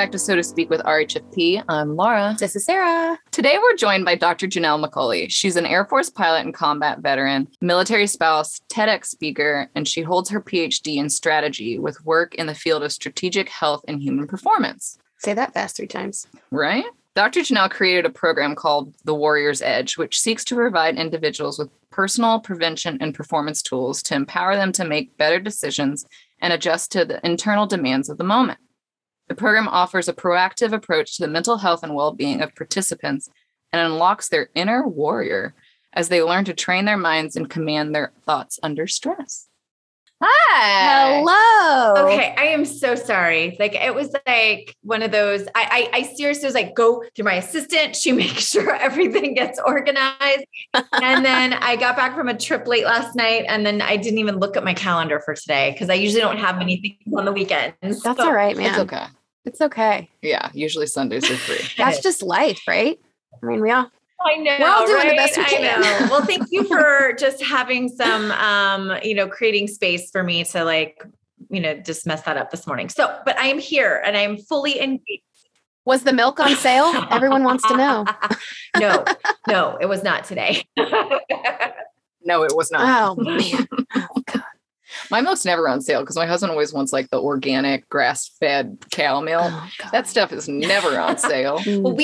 back to So to Speak with RHFP. I'm Laura. This is Sarah. Today we're joined by Dr. Janelle McCauley. She's an Air Force pilot and combat veteran, military spouse, TEDx speaker, and she holds her PhD in strategy with work in the field of strategic health and human performance. Say that fast 3 times. Right? Dr. Janelle created a program called The Warrior's Edge, which seeks to provide individuals with personal prevention and performance tools to empower them to make better decisions and adjust to the internal demands of the moment. The program offers a proactive approach to the mental health and well-being of participants and unlocks their inner warrior as they learn to train their minds and command their thoughts under stress. Hi. Hello. Okay, I am so sorry. Like, it was like one of those, I seriously was like, go through my assistant. She makes sure everything gets organized. And then I got back from a trip late last night, and then I didn't even look at my calendar for today because I usually don't have many things on the weekends. That's all right, man. It's okay. It's okay. Yeah, usually Sundays are free. That's just life, right? I mean, I know. We're all doing right? the best we can. I know. Well, thank you for just having some, creating space for me to just mess that up this morning. So, but I am here and I am fully engaged. Was the milk on sale? Everyone wants to know. No, it was not today. No, it was not. Oh, man. My milk's never on sale because my husband always wants like the organic grass-fed cow milk. Oh, that stuff is never on sale. Well,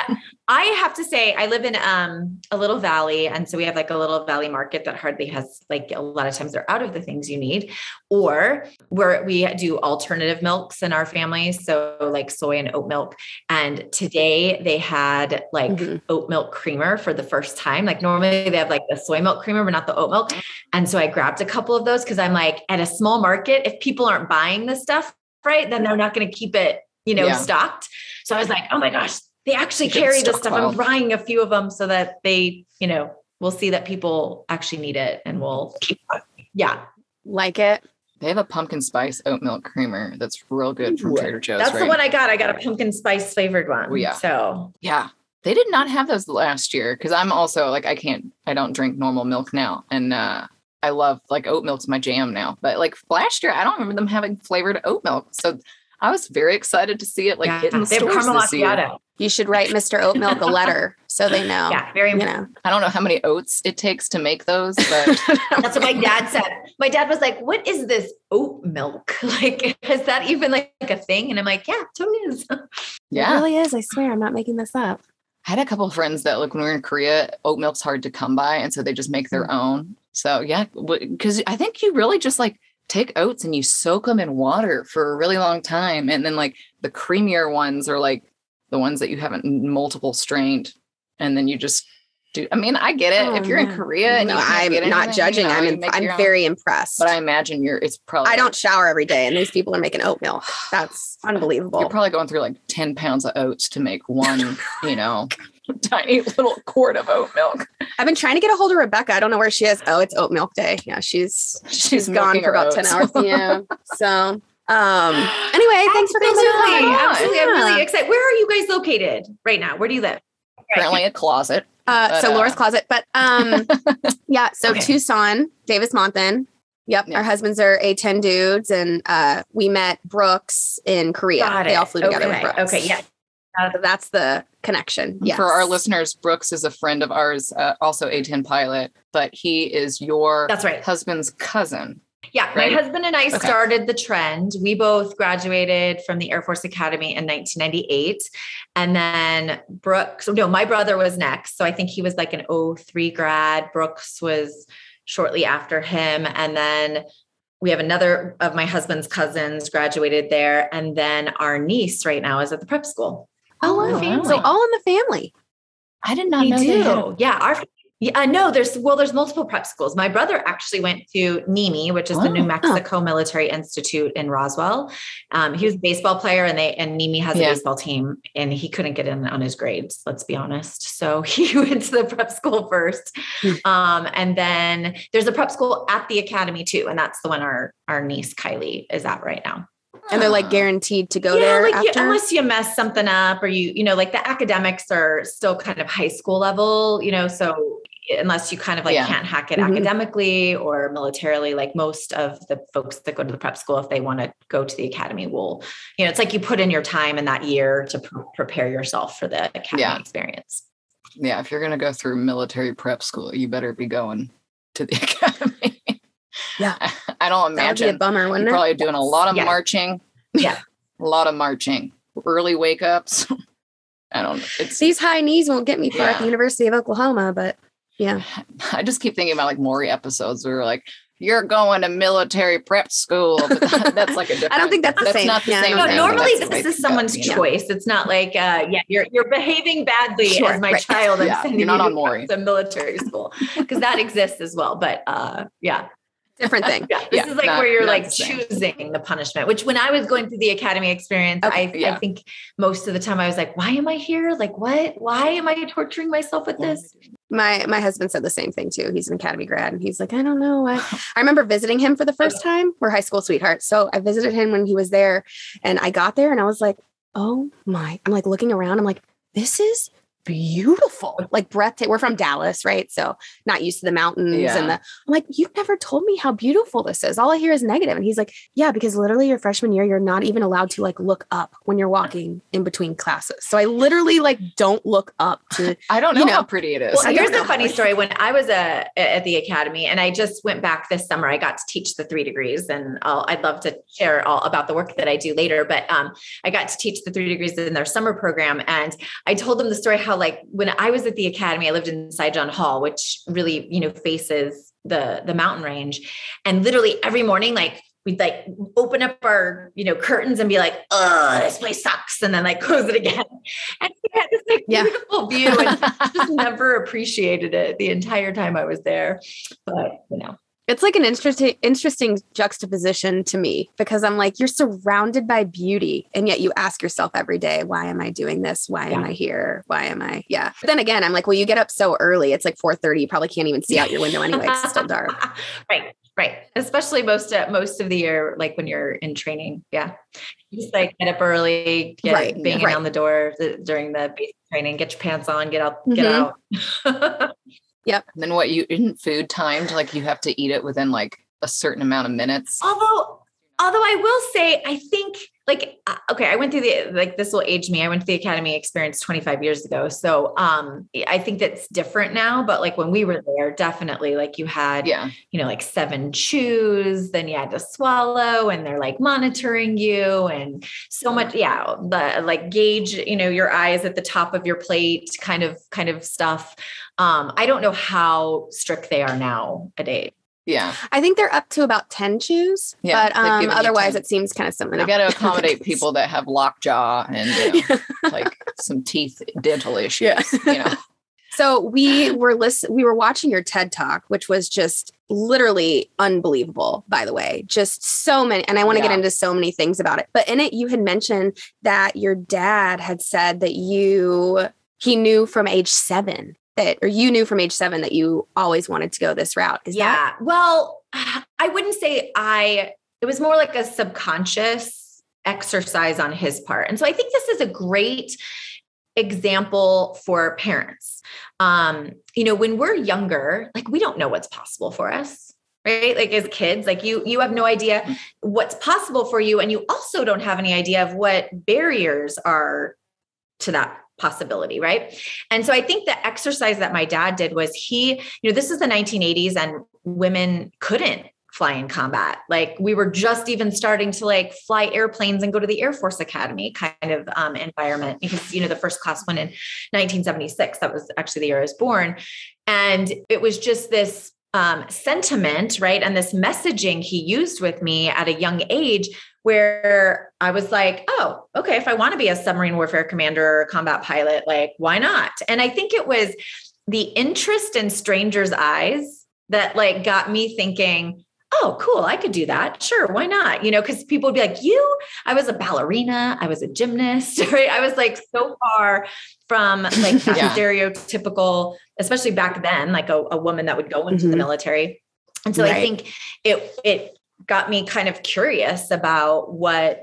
I have to say, I live in a little valley. And so we have like a little valley market that hardly has, like, a lot of times they're out of the things you need, or where we do alternative milks in our family. So like soy and oat milk. And today they had like oat milk creamer for the first time. Like normally they have like the soy milk creamer, but not the oat milk. And so I grabbed a couple of those because I'm like, at a small market, if people aren't buying this stuff, right, then they're not going to keep it, stocked. So I was like, oh my gosh, they actually carry this stuff. I'm buying a few of them so that they, we'll see that people actually need it and we'll keep it. Yeah. Like it. They have a pumpkin spice oat milk creamer that's real good from Trader Joe's. That's the one I got. I got a pumpkin spice flavored one. Oh, yeah. So yeah, they did not have those last year because I'm also like, I don't drink normal milk now. And I love like oat milk's my jam now. But like last year, I don't remember them having flavored oat milk. So I was very excited to see it hit in the stores this year. You should write Mr. Oat Milk a letter so they know. Yeah, very important. I don't know how many oats it takes to make those, but that's what my dad said. My dad was like, "What is this oat milk? Like, is that even like a thing?" And I'm like, "Yeah, it totally is." Yeah, it really is. I swear, I'm not making this up. I had a couple of friends that, like, when we were in Korea, oat milk's hard to come by, and so they just make their own. So yeah, because I think you really just like take oats and you soak them in water for a really long time, and then like the creamier ones are like the ones that you haven't multiple strained, and then you just do. I mean, I get it. If you're in Korea and I'm not judging. I'm very impressed. But I imagine it's probably. I don't shower every day, and these people are making oat milk. That's unbelievable. You're probably going through like 10 pounds of oats to make one, tiny little quart of oat milk. I've been trying to get a hold of Rebecca. I don't know where she is. Oh, it's oat milk day. Yeah, she's gone for about 10 hours. Yeah. So. Anyway, thanks for coming on. Absolutely. I'm really excited. Where are you guys located right now? Where do you live? Currently a closet. So Laura's closet, but yeah. So okay. Tucson, Davis-Monthan. Yep. Our husbands are A10 dudes, and we met Brooks in Korea. They all flew together with Brooks. Okay. Yeah. That's the connection. Yes. For our listeners, Brooks is a friend of ours, also A10 pilot, but he is your husband's cousin. Yeah, right? My husband and I started the trend. We both graduated from the Air Force Academy in 1998. And then my brother was next. So I think he was like an 03 grad. Brooks was shortly after him. And then we have another of my husband's cousins graduated there. And then our niece right now is at the prep school. Oh, wow. So all in the family. I did not know that. Yeah. No, there's multiple prep schools. My brother actually went to NIMI, which is the New Mexico Military Institute in Roswell. He was a baseball player, and NIMI has a baseball team, and he couldn't get in on his grades. Let's be honest. So he went to the prep school first. And then there's a prep school at the academy too. And that's the one our niece Kylie is at right now. And they're like guaranteed to go there after? Unless you mess something up or like the academics are still kind of high school level, so unless you kind of like can't hack it academically or militarily, like most of the folks that go to the prep school, if they want to go to the academy, will, it's like you put in your time in that year to prepare yourself for the academy experience. Yeah. If you're going to go through military prep school, you better be going to the academy. Yeah. I don't imagine. That'd be a bummer, wouldn't it? Probably doing a lot of marching. Yeah. A lot of marching, early wake ups. I don't know. These high knees won't get me far at the University of Oklahoma, but yeah. I just keep thinking about like Maury episodes where like, you're going to military prep school. But that's like a different. I don't think that's the same. Not the same. No, normally this is someone's choice. It's not like, you're behaving badly as my child. I'm sending you're not on Maury. To military school because that exists as well. But different thing. This is like where you're like choosing the punishment, which when I was going through the academy experience, I think most of the time I was like, why am I here? Like, what? Why am I torturing myself with this? My husband said the same thing too. He's an academy grad and he's like, I don't know. I remember visiting him for the first time. We're high school sweethearts. So I visited him when he was there and I got there and I was like, oh my, I'm like looking around. I'm like, this is beautiful, like breathtaking. We're from Dallas, right? So not used to the mountains and I'm like, you've never told me how beautiful this is. All I hear is negative. And he's like, yeah, because literally your freshman year, you're not even allowed to like look up when you're walking in between classes. So I literally like don't look up to, I don't know how pretty it is. Well, here's the funny story. When I was at the academy and I just went back this summer, I got to teach the 3 degrees and I'd love to share all about the work that I do later, but I got to teach the 3 degrees in their summer program. And I told them the story, how like when I was at the academy, I lived inside John Hall, which really, faces the mountain range. And literally every morning, like we'd like open up our, curtains and be like, oh, this place sucks. And then like close it again. And we had this like beautiful view and just never appreciated it the entire time I was there. But, it's like an interesting juxtaposition to me because I'm like, you're surrounded by beauty. And yet you ask yourself every day, why am I doing this? Why am I here? Why am I? Yeah. But then again, I'm like, well, you get up so early. It's like 4:30. You probably can't even see out your window anyway. It's still dark. Right. Especially most of the year, like when you're in training. Yeah. You just like get up early, banging on the door during the basic training, get your pants on, get out. Yep. And then isn't food timed? Like you have to eat it within like a certain amount of minutes. Although I will say, I think like, I went through this will age me. I went to the academy experience 25 years ago. So I think that's different now, but like when we were there, definitely like you had, like 7 chews, then you had to swallow and they're like monitoring you and so much. Yeah. The like gauge, your eyes at the top of your plate kind of stuff. I don't know how strict they are nowadays. Yeah. I think they're up to about 10 chews, but otherwise it seems kind of similar. They got to accommodate people that have lockjaw and like some dental issues. Yeah. So we were watching your TED Talk, which was just literally unbelievable, by the way, just so many. And I want to get into so many things about it, but in it, you had mentioned that your dad had said that he knew from age 7 you knew from age 7 that you always wanted to go this route. Well, I wouldn't say it was more like a subconscious exercise on his part. And so I think this is a great example for parents. When we're younger, like we don't know what's possible for us, right? Like as kids, like you have no idea what's possible for you. And you also don't have any idea of what barriers are to that possibility. Right. And so I think the exercise that my dad did was this is the 1980s and women couldn't fly in combat. Like we were just even starting to like fly airplanes and go to the Air Force Academy kind of environment because, the first class went in 1976. That was actually the year I was born. And it was just this sentiment, right? And this messaging he used with me at a young age where I was like, oh, okay, if I want to be a submarine warfare commander or a combat pilot, like, why not? And I think it was the interest in strangers' eyes that like got me thinking, oh, cool, I could do that. Sure. Why not? Because people would be like, I was a ballerina. I was a gymnast, right? I was like so far from like that stereotypical, especially back then, like a woman that would go into the military. And so I think it got me kind of curious about what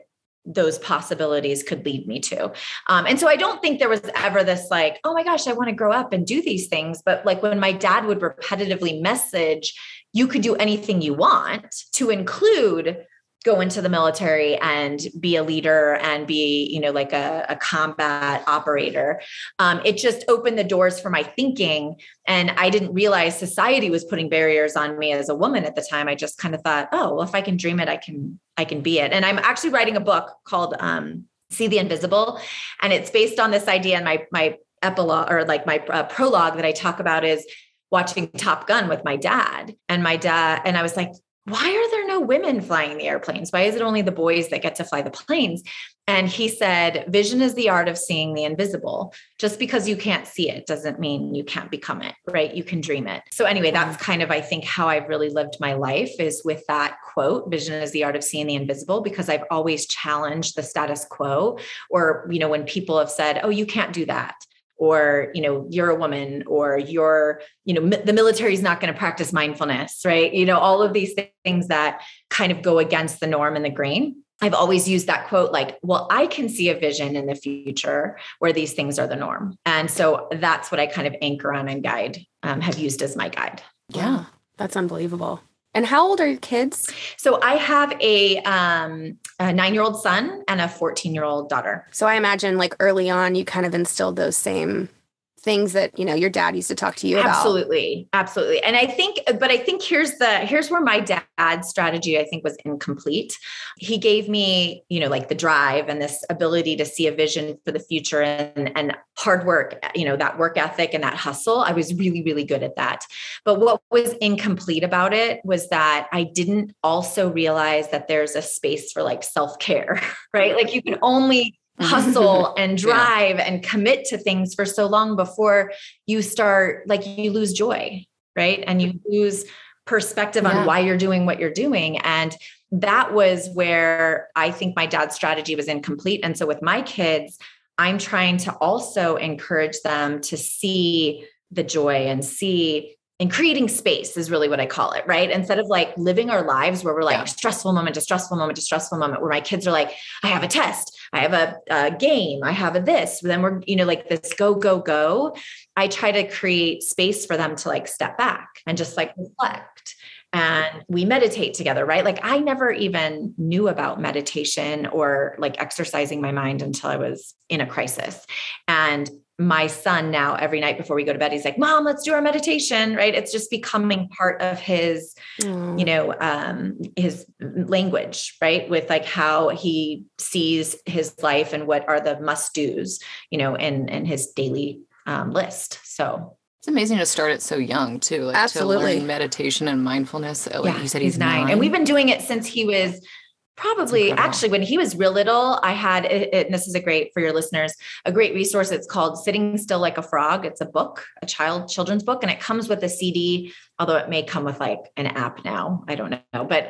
those possibilities could lead me to. And so I don't think there was ever this like, oh my gosh, I want to grow up and do these things. But like when my dad would repetitively message, you could do anything you want, to include go into the military and be a leader and be, you know, like a combat operator. It just opened the doors for my thinking. And I didn't realize society was putting barriers on me as a woman at the time. I just kind of thought, oh, well, if I can dream it, I can be it. And I'm actually writing a book called See the Invisible. And it's based on this idea. And my epilogue, or like my prologue that I talk about, is watching Top Gun with my dad. And I was like, why are there no women flying the airplanes? Why is it only the boys that get to fly the planes? And he said, vision is the art of seeing the invisible. Just because you can't see it doesn't mean you can't become it, right? You can dream it. So anyway, that's kind of, I think, how I've really lived my life, is with that quote, vision is the art of seeing the invisible, because I've always challenged the status quo. Or, you know, when people have said, oh, you can't do that, or, you know, you're a woman, or you're, you know, the military is not going to practice mindfulness, right? You know, all of these things that kind of go against the norm and the grain. I've always used that quote, like, well, I can see a vision in the future where these things are the norm. And so that's what I kind of anchor on and guide, have used as my guide. Yeah, that's unbelievable. And how old are your kids? So I have a 9-year-old son and a 14-year-old daughter. So I imagine like early on, you kind of instilled those same things that, you know, your dad used to talk to you about. Absolutely. Absolutely. And I think here's where my dad's strategy, I think, was incomplete. He gave me, you know, like the drive and this ability to see a vision for the future and hard work, you know, that work ethic and that hustle. I was really, really good at that. But what was incomplete about it was that I didn't also realize that there's a space for like self-care, right? Like you can only hustle and drive and commit to things for so long before you start, like, you lose joy, right? And you lose perspective on why you're doing what you're doing. And that was where I think my dad's strategy was incomplete. And so with my kids, I'm trying to also encourage them to see the joy and creating space is really what I call it, right? Instead of like living our lives where we're like stressful moment to stressful moment to stressful moment, where my kids are like, I have a test, I have a game, I have a this, then we're, you know, like this go, go, go. I try to create space for them to like step back and just like reflect. And we meditate together, right? Like I never even knew about meditation or like exercising my mind until I was in a crisis. And my son now, every night before we go to bed, he's like, Mom, let's do our meditation, right? It's just becoming part of his, you know, his language, right? With like how he sees his life and what are the must-dos, you know, in his daily list. So it's amazing to start it so young too. Like absolutely. To learn meditation and mindfulness. Like you said, he's 9. And we've been doing it since he was probably actually when he was real little. I had it, and this is for your listeners, a great resource. It's called Sitting Still Like a Frog. It's a book, a children's book, and it comes with a CD, although it may come with like an app now. I don't know, but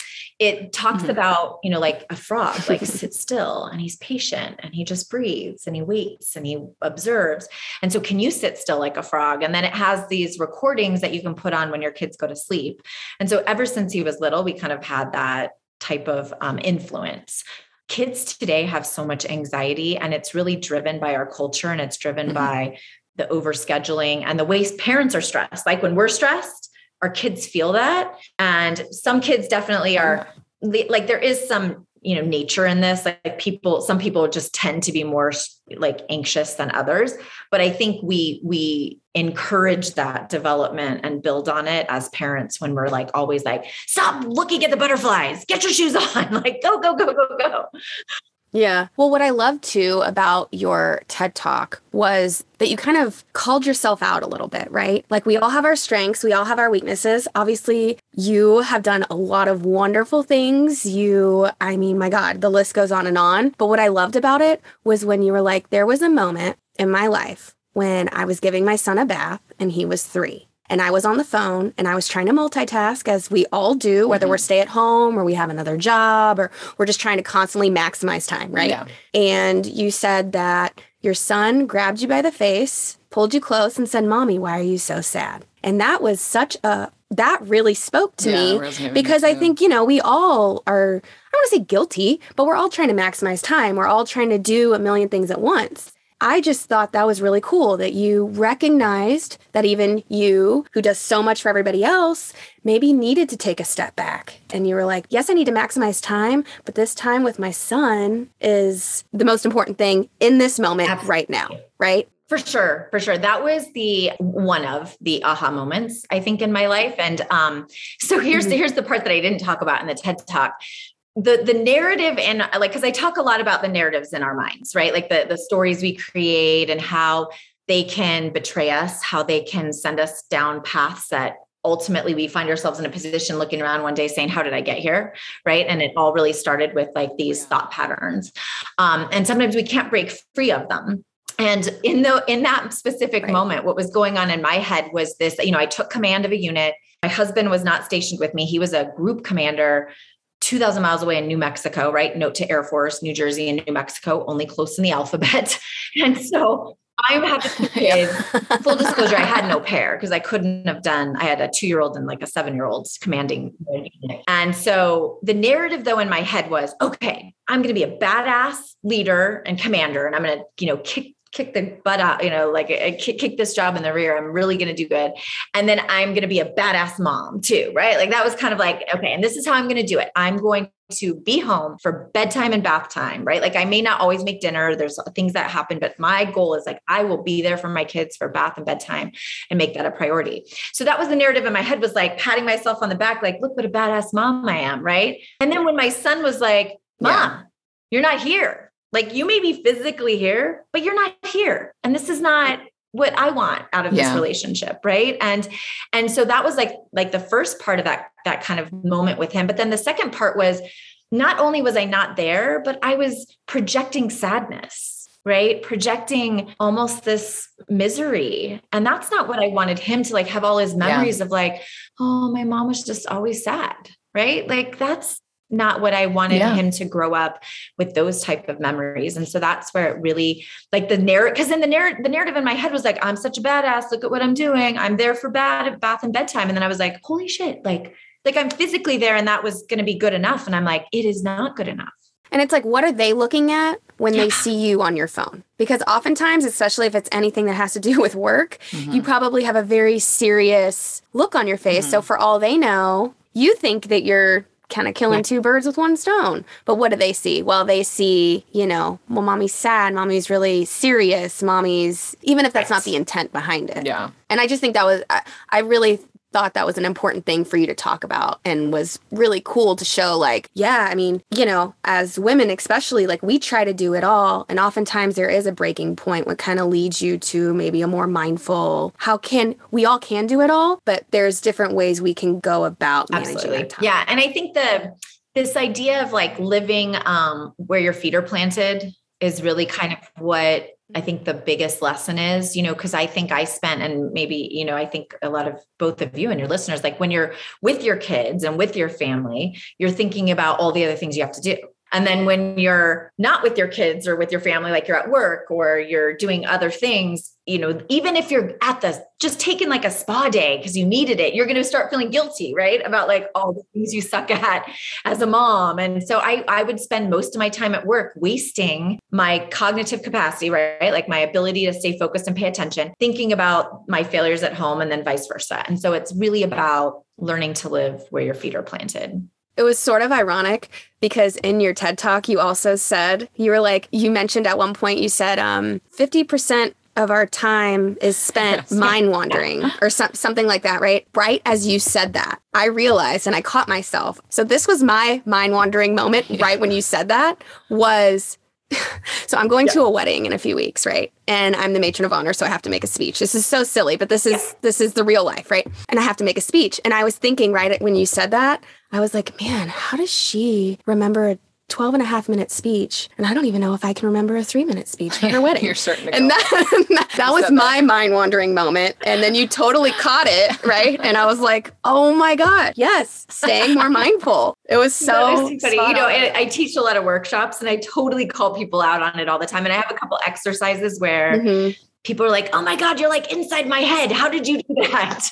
it talks about, you know, like a frog, like sits still and he's patient and he just breathes and he waits and he observes. And so can you sit still like a frog? And then it has these recordings that you can put on when your kids go to sleep. And so ever since he was little, we kind of had that type of influence. Kids today have so much anxiety, and it's really driven by our culture, and it's driven by the overscheduling and the way parents are stressed. Like when we're stressed, our kids feel that. And some kids definitely are like, there is some, you know, nature in this, like some people just tend to be more like anxious than others. But I think we encourage that development and build on it as parents when we're like, always like, stop looking at the butterflies, get your shoes on, like go, go, go, go, go. Yeah. Well, what I loved too about your TED Talk was that you kind of called yourself out a little bit, right? Like we all have our strengths, we all have our weaknesses. Obviously, you have done a lot of wonderful things. I mean, my God, the list goes on and on. But what I loved about it was when you were like, there was a moment in my life when I was giving my son a bath and he was 3. And I was on the phone and I was trying to multitask, as we all do, whether we're stay at home or we have another job or we're just trying to constantly maximize time, right? Yeah. And you said that your son grabbed you by the face, pulled you close and said, Mommy, why are you so sad? And that was that really spoke to me because I think, we all are, I don't want to say guilty, but we're all trying to maximize time. We're all trying to do a million things at once. I just thought that was really cool that you recognized that even you, who does so much for everybody else, maybe needed to take a step back. And you were like, yes, I need to maximize time, but this time with my son is the most important thing in this moment right now, right? For sure. That was one of the aha moments, I think, in my life. And so here's the part that I didn't talk about in the TED Talk. The narrative and because I talk a lot about the narratives in our minds, right? Like the stories we create and how they can betray us, how they can send us down paths that ultimately we find ourselves in a position looking around one day saying, how did I get here? Right. And it all really started with like these thought patterns. And sometimes we can't break free of them. And in that specific moment, what was going on in my head was this, I took command of a unit. My husband was not stationed with me. He was a group commander 2,000 miles away in New Mexico, right? Note to Air Force, New Jersey and New Mexico, only close in the alphabet. And so I have two kids. Full disclosure, I had no pair because I had a 2-year-old and like a 7-year-old commanding. And so the narrative though in my head was, okay, I'm going to be a badass leader and commander. And I'm going to, kick the butt out, kick this job in the rear. I'm really going to do good. And then I'm going to be a badass mom too, right? Like that was kind of like, okay, and this is how I'm going to do it. I'm going to be home for bedtime and bath time, right? Like I may not always make dinner. There's things that happen, but my goal is like, I will be there for my kids for bath and bedtime and make that a priority. So that was the narrative in my head, was like patting myself on the back, like, look what a badass mom I am. Right. And then when my son was like, Mom, you're not here. Like you may be physically here, but you're not here. And this is not what I want out of this relationship. Right. And so that was like the first part of that kind of moment with him. But then the second part was not only was I not there, but I was projecting sadness, right? Projecting almost this misery. And that's not what I wanted him to like have all his memories of like, oh, my mom was just always sad. Right. Like that's not what I wanted him to grow up with, those type of memories. And so that's where it really like the narrative, because then the narrative in my head was like, I'm such a badass. Look at what I'm doing. I'm there for bath and bedtime. And then I was like, holy shit. Like I'm physically there and that was going to be good enough. And I'm like, it is not good enough. And it's like, what are they looking at when they see you on your phone? Because oftentimes, especially if it's anything that has to do with work, you probably have a very serious look on your face. So for all they know, you think that you're kind of killing two birds with one stone. But what do they see? Well, they see, well, mommy's sad. Mommy's really serious. Mommy's, even if that's not the intent behind it. Yeah. And I just think that was, I really thought that was an important thing for you to talk about and was really cool to show like, I mean, as women, especially like we try to do it all. And oftentimes there is a breaking point what kind of leads you to maybe a more mindful, we all can do it all, but there's different ways we can go about managing that time. Yeah. And I think this idea of like living where your feet are planted is really kind of what I think the biggest lesson is, because I think I spent, and maybe, I think a lot of both of you and your listeners, like when you're with your kids and with your family, you're thinking about all the other things you have to do. And then when you're not with your kids or with your family, like you're at work or you're doing other things, even if you're just taking like a spa day because you needed it, you're going to start feeling guilty, right? About like all the things you suck at as a mom. And so I would spend most of my time at work wasting my cognitive capacity, right? Like my ability to stay focused and pay attention, thinking about my failures at home and then vice versa. And so it's really about learning to live where your feet are planted. It was sort of ironic because in your TED Talk, you also said, you mentioned at one point, you said 50% of our time is spent mind wandering or something like that, right? Right as you said that, I realized and I caught myself. So this was my mind wandering moment right when you said that was... So I'm going to a wedding in a few weeks, right? And I'm the matron of honor, so I have to make a speech. This is so silly, but this is the real life, right? And I have to make a speech. And I was thinking right when you said that, I was like, man, how does she remember a 12 and a half minute speech? And I don't even know if I can remember a 3-minute speech for her wedding. You're certain to go. And that was my mind wandering moment. And then you totally caught it, right? And I was like, oh my God, yes, staying more mindful. It was so funny. I teach a lot of workshops and I totally call people out on it all the time. And I have a couple exercises where people are like, oh my God, you're like inside my head. How did you do that?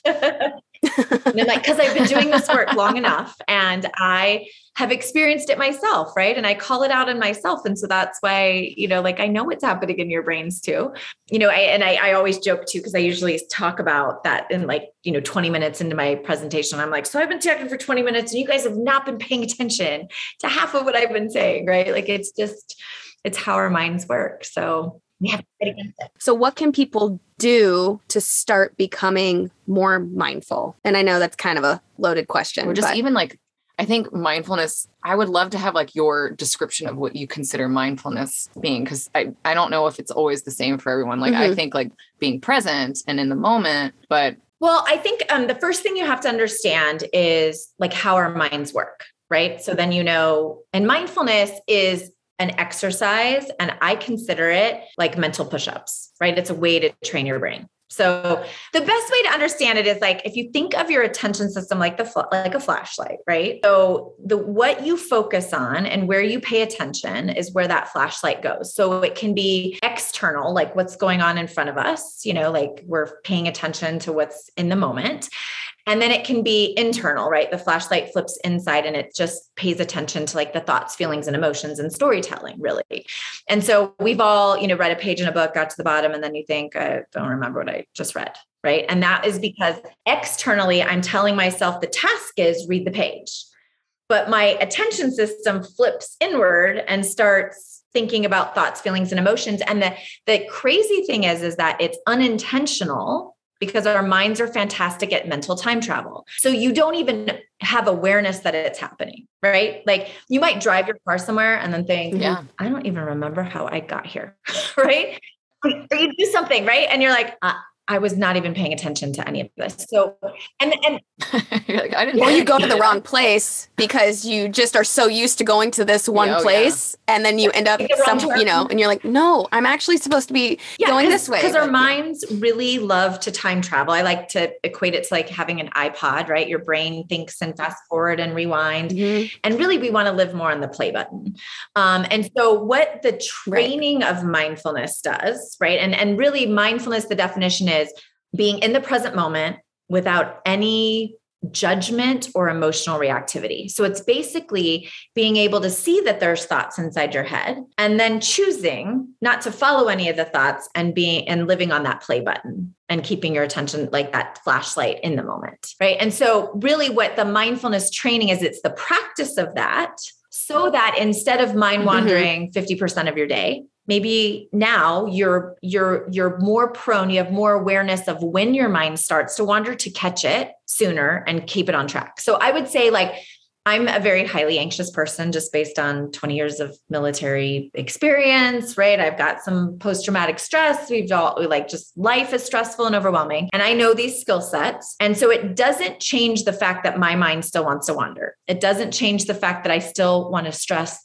And I'm like, because I've been doing this work long enough and I have experienced it myself. Right. And I call it out in myself. And so that's why, like, I know what's happening in your brains too, I always joke too, because I usually talk about that in 20 minutes into my presentation. I'm like, so I've been talking for 20 minutes and you guys have not been paying attention to half of what I've been saying. Right. Like, it's how our minds work. So we have to fight against it. So what can people do to start becoming more mindful? And I know that's kind of a loaded question. Or just even I think mindfulness, I would love to have your description of what you consider mindfulness being, because I don't know if it's always the same for everyone. I think being present and in the moment, but. Well, I think the first thing you have to understand is how our minds work, right? So then, and mindfulness is an exercise, and I consider it like mental push-ups, right? It's a way to train your brain. So the best way to understand it is if you think of your attention system like a flashlight, right? So what you focus on and where you pay attention is where that flashlight goes. So it can be external, like what's going on in front of us, we're paying attention to what's in the moment. And then it can be internal, right? The flashlight flips inside and it just pays attention to the thoughts, feelings, and emotions and storytelling, really. And so we've all, read a page in a book, got to the bottom, and then you think, I don't remember what I just read, right? And that is because externally, I'm telling myself the task is read the page. But my attention system flips inward and starts thinking about thoughts, feelings, and emotions. And the crazy thing is that it's unintentional, because our minds are fantastic at mental time travel. So you don't even have awareness that it's happening, right? You might drive your car somewhere and then think, I don't even remember how I got here, right? Or you do something, right? And you're like, I was not even paying attention to any of this. So, and I didn't. Or you go to the wrong place because you just are so used to going to this one place, and then you end up and you're like, no, I'm actually supposed to be going this way. Because our minds really love to time travel. I like to equate it to having an iPod, right? Your brain thinks and fast forward and rewind, and really we want to live more on the play button. And so what the training of mindfulness does, right? And really mindfulness, the definition is being in the present moment without any judgment or emotional reactivity. So it's basically being able to see that there's thoughts inside your head and then choosing not to follow any of the thoughts and living on that play button and keeping your attention like that flashlight in the moment, right? And so really what the mindfulness training is, it's the practice of that, so that instead of mind wandering 50% of your day, maybe now you're more prone, you have more awareness of when your mind starts to wander to catch it sooner and keep it on track. So I would say I'm a very highly anxious person just based on 20 years of military experience, right? I've got some post-traumatic stress. Just life is stressful and overwhelming. And I know these skill sets. And so it doesn't change the fact that my mind still wants to wander. It doesn't change the fact that I still want to stress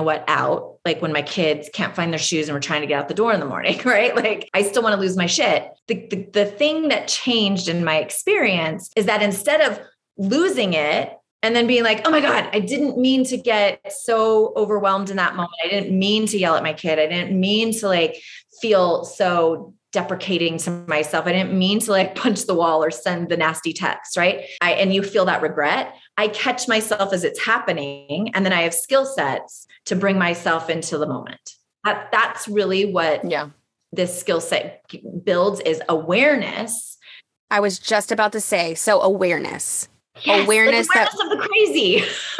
out, when my kids can't find their shoes and we're trying to get out the door in the morning, right? I still want to lose my shit. The thing that changed in my experience is that instead of losing it and then being like, oh my God, I didn't mean to get so overwhelmed in that moment. I didn't mean to yell at my kid. I didn't mean to feel so deprecating to myself. I didn't mean to punch the wall or send the nasty text, right? And you feel that regret. I catch myself as it's happening. And then I have skill sets to bring myself into the moment. That's really what this skill set builds, is awareness. I was just about to say, so awareness. Yes, awareness of the crazy.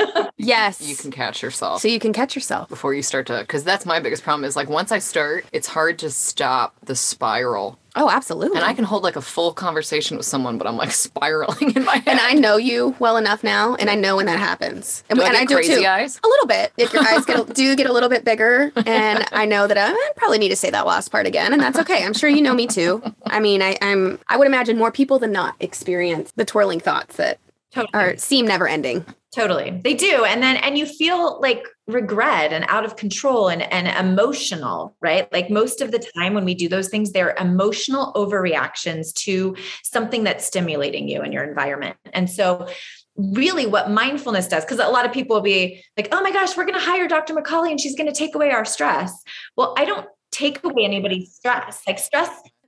Yes. You can catch yourself. So you can catch yourself. Before you start to, because that's my biggest problem is once I start, it's hard to stop the spiral. Oh, absolutely. And I can hold a full conversation with someone, but I'm spiraling in my head. And I know you well enough now, and I know when that happens. And I do crazy too. Eyes? A little bit. If your eyes do get a little bit bigger, and I know that I probably need to say that last part again, and that's okay. I'm sure you know me too. I mean, I would imagine more people than not experience the twirling thoughts that seem never ending. Totally. They do. And you feel regret and out of control and emotional, right? Most of the time when we do those things, they're emotional overreactions to something that's stimulating you in your environment. And so really what mindfulness does, because a lot of people will be like, oh my gosh, we're going to hire Dr. McCauley and she's going to take away our stress. Well, I don't take away anybody's stress. Stress,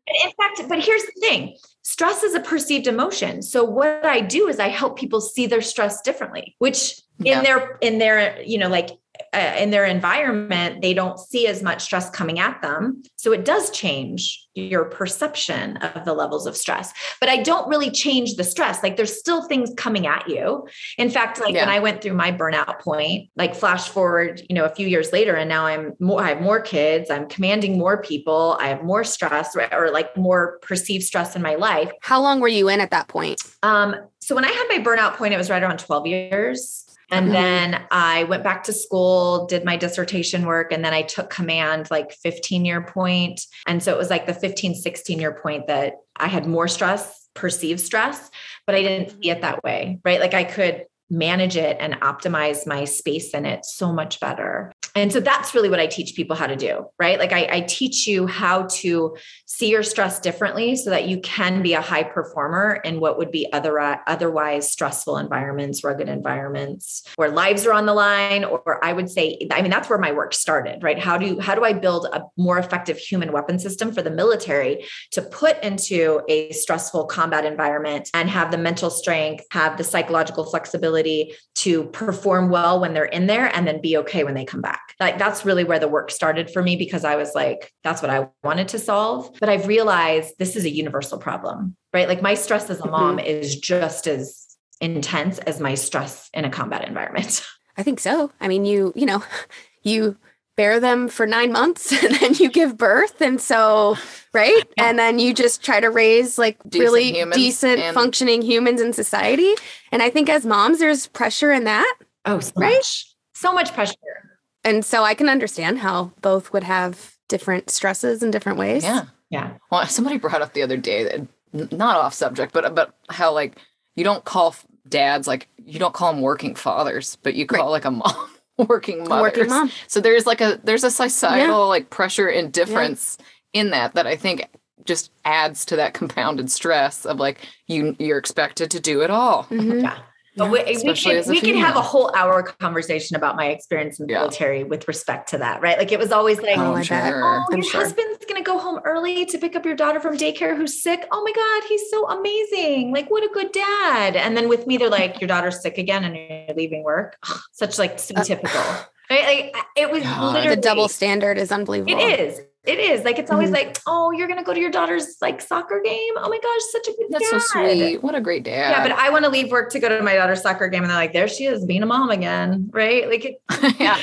In fact, but here's the thing. Stress is a perceived emotion. So what I do is I help people see their stress differently, which in their, you know, like in their environment, they don't see as much stress coming at them. So it does change your perception of the levels of stress, but I don't really change the stress. Like there's still things coming at you. In fact, like when I went through my burnout point, like flash forward, you know, a few years later, and now I have more kids, I'm commanding more people, I have more stress or like more perceived stress in my life. How long were you in at that point? So when I had my burnout point, it was right around 12 years. And then I went back to school, did my dissertation work, and then I took command like 15-year point. And so it was like the 15, 16-year point that I had more stress, perceived stress, but I didn't see it that way, right? Like I could manage it and optimize my space in it so much better. And so that's really what I teach people how to do, right? Like I teach you how to see your stress differently so that you can be a high performer in what would be otherwise stressful environments, rugged environments where lives are on the line. Or I would say, I mean, that's where my work started, right? How do I build a more effective human weapon system for the military to put into a stressful combat environment and have the mental strength, have the psychological flexibility to perform well when they're in there and then be okay when they come back. Like that's really where the work started for me, because I was like, that's what I wanted to solve. But I've realized this is a universal problem, right? Like my stress as a mom is just as intense as my stress in a combat environment. I think so. I mean, you bear them for 9 months and then you give birth. And so, right. And then you just try to raise like really decent functioning humans in society. And I think as moms, there's pressure in that. Oh, so much. So much pressure. And so I can understand how both would have different stresses in different ways. Yeah. Yeah. Well, somebody brought up the other day that not off subject, but how like you don't call dads, like you don't call them working fathers, but you call like a mom. Working mothers. So there's a societal like pressure and difference in that I think just adds to that compounded stress of like you're expected to do it all. Mm-hmm. Yeah. But we can have a whole hour conversation about my experience in the military with respect to that, right? Like it was always like, your husband's going to go home early to pick up your daughter from daycare who's sick. Oh my God, he's so amazing. Like what a good dad. And then with me, they're like, your daughter's sick again and you're leaving work. Such like so typical. Right? Like it was literally the double standard is unbelievable. It is like, it's always like, oh, you're going to go to your daughter's like soccer game. Oh my gosh, such a good dad. That's so sweet. What a great dad. Yeah. But I want to leave work to go to my daughter's soccer game. And they're like, there she is being a mom again. Right. Like, yeah.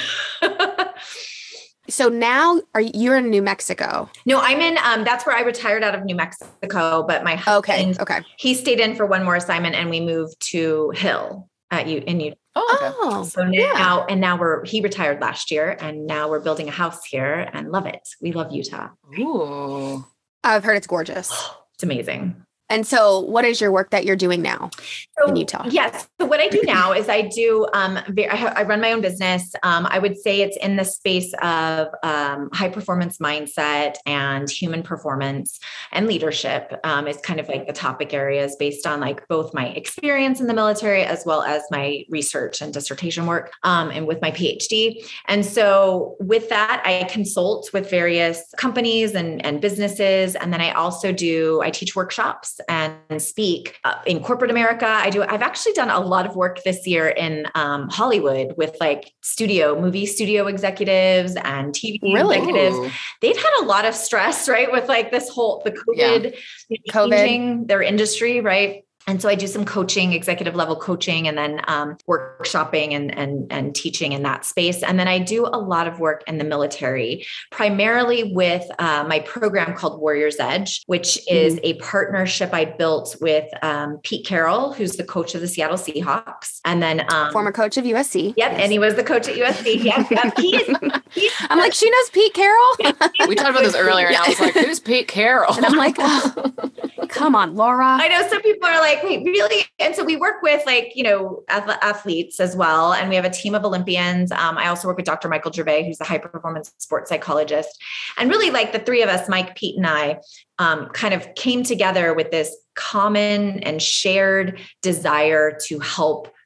So now you're in New Mexico? No, I'm in, that's where I retired out of New Mexico, but my husband, he stayed in for one more assignment and we moved to Hill in Utah. Oh, okay. So he retired last year and now we're building a house here and love it. We love Utah. Ooh. I've heard it's gorgeous. It's amazing. And so what is your work that you're doing now in Utah? Yes. So what I do now is I run my own business. I would say it's in the space of high performance mindset and human performance and leadership is kind of like the topic areas based on like both my experience in the military as well as my research and dissertation work and with my PhD. And so with that, I consult with various companies and businesses. And then I teach workshops and speak in corporate America. I've actually done a lot of work this year in Hollywood with like movie studio executives and TV executives. They've had a lot of stress, right? With like the COVID changing their industry, right? And so I do some coaching, executive level coaching, and then workshopping and teaching in that space. And then I do a lot of work in the military, primarily with my program called Warrior's Edge, which is a partnership I built with Pete Carroll, who's the coach of the Seattle Seahawks. And then former coach of USC. Yep. Yes. And he was the coach at USC. Yep. I'm like, she knows Pete Carroll. We talked about this earlier and I was like, who's Pete Carroll? And I'm like, oh, come on, Laura. I know some people are like, wait, really? And so we work with like, athletes as well. And we have a team of Olympians. I also work with Dr. Michael Gervais, who's a high performance sports psychologist. And really like the three of us, Mike, Pete, and I kind of came together with this common and shared desire to help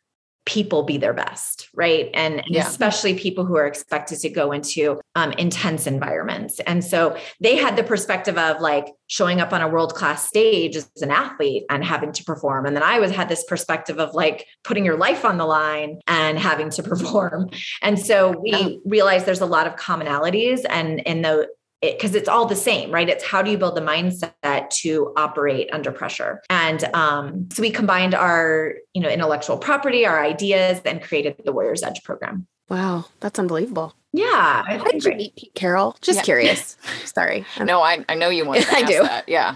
people be their best, right? And especially people who are expected to go into intense environments. And so they had the perspective of like showing up on a world-class stage as an athlete and having to perform. And then I had this perspective of like putting your life on the line and having to perform. And so we realized there's a lot of commonalities and in the because it's all the same, right? It's how do you build the mindset to operate under pressure? And so we combined our, intellectual property, our ideas, and created the Warriors Edge program. Wow, that's unbelievable. Yeah. How did you meet Pete Carroll? Just curious. Sorry. No, I know you want to ask that. Yeah.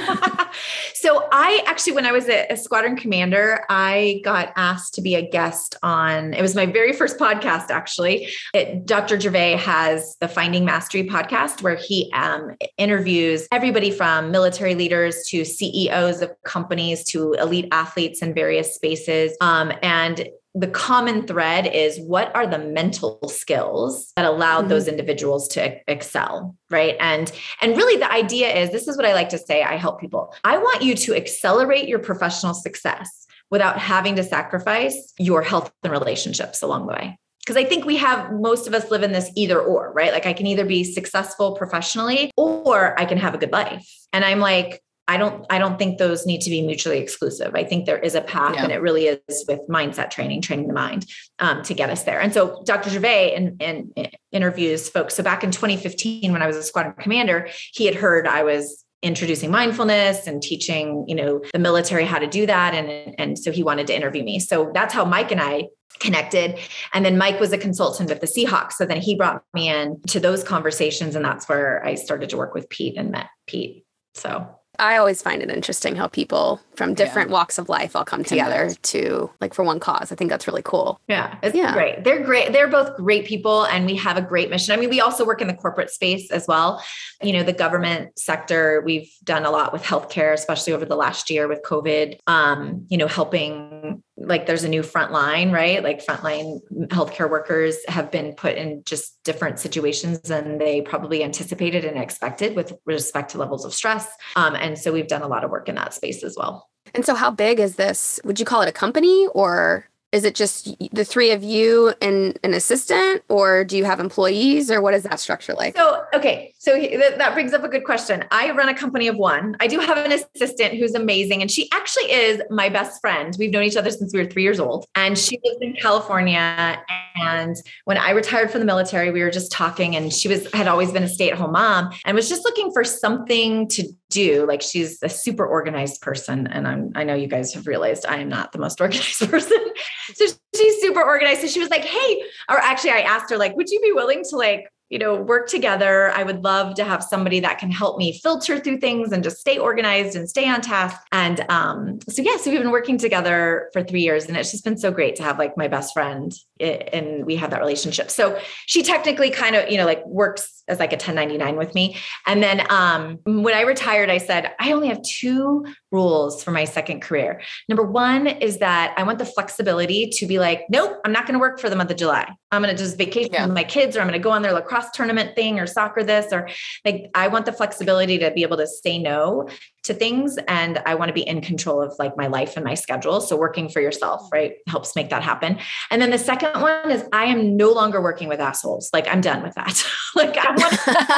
So I actually, when I was a squadron commander, I got asked to be a guest on, it was my very first podcast, actually. Dr. Gervais has the Finding Mastery podcast where he interviews everybody from military leaders to CEOs of companies to elite athletes in various spaces. And the common thread is what are the mental skills that allowed those individuals to excel, right? And really the idea is, this is what I like to say, I help people. I want you to accelerate your professional success without having to sacrifice your health and relationships along the way. Because I think most of us live in this either or, right? Like I can either be successful professionally or I can have a good life. And I'm like, I don't think those need to be mutually exclusive. I think there is a path and it really is with mindset training the mind to get us there. And so Dr. Gervais in interviews folks. So back in 2015, when I was a squadron commander, he had heard I was introducing mindfulness and teaching, the military how to do that. And so he wanted to interview me. So that's how Mike and I connected. And then Mike was a consultant with the Seahawks. So then he brought me in to those conversations. And that's where I started to work with Pete and met Pete. So I always find it interesting how people from different walks of life all come together to like for one cause. I think that's really cool. Yeah. It's great. They're great. They're both great people and we have a great mission. I mean, we also work in the corporate space as well. The government sector, we've done a lot with healthcare, especially over the last year with COVID, helping, like there's a new frontline, right? Like frontline healthcare workers have been put in just different situations than they probably anticipated and expected with respect to levels of stress. And so we've done a lot of work in that space as well. And so how big is this? Would you call it a company or is it just the three of you and an assistant, or do you have employees, or what is that structure like? So that brings up a good question. I run a company of one. I do have an assistant who's amazing. And she actually is my best friend. We've known each other since we were 3 years old, and she lives in California. And when I retired from the military, we were just talking, and she had always been a stay-at-home mom and was just looking for something to do. Like she's a super organized person. And I know you guys have realized I am not the most organized person. So she's super organized. So she was like, hey, or actually I asked her, like, would you be willing to work together? I would love to have somebody that can help me filter through things and just stay organized and stay on task. And so we've been working together for 3 years, and it's just been so great to have like my best friend, and we have that relationship. So she technically kind of, works as like a 1099 with me. And then when I retired, I said, I only have 2 rules for my second career. Number one is that I want the flexibility to be like, nope, I'm not going to work for the month of July. I'm going to just vacation with my kids, or I'm going to go on their lacrosse tournament thing or soccer this, or like, I want the flexibility to be able to say no to things. And I want to be in control of like my life and my schedule. So working for yourself, right, helps make that happen. And then the second one is I am no longer working with assholes. Like I'm done with that. Like I want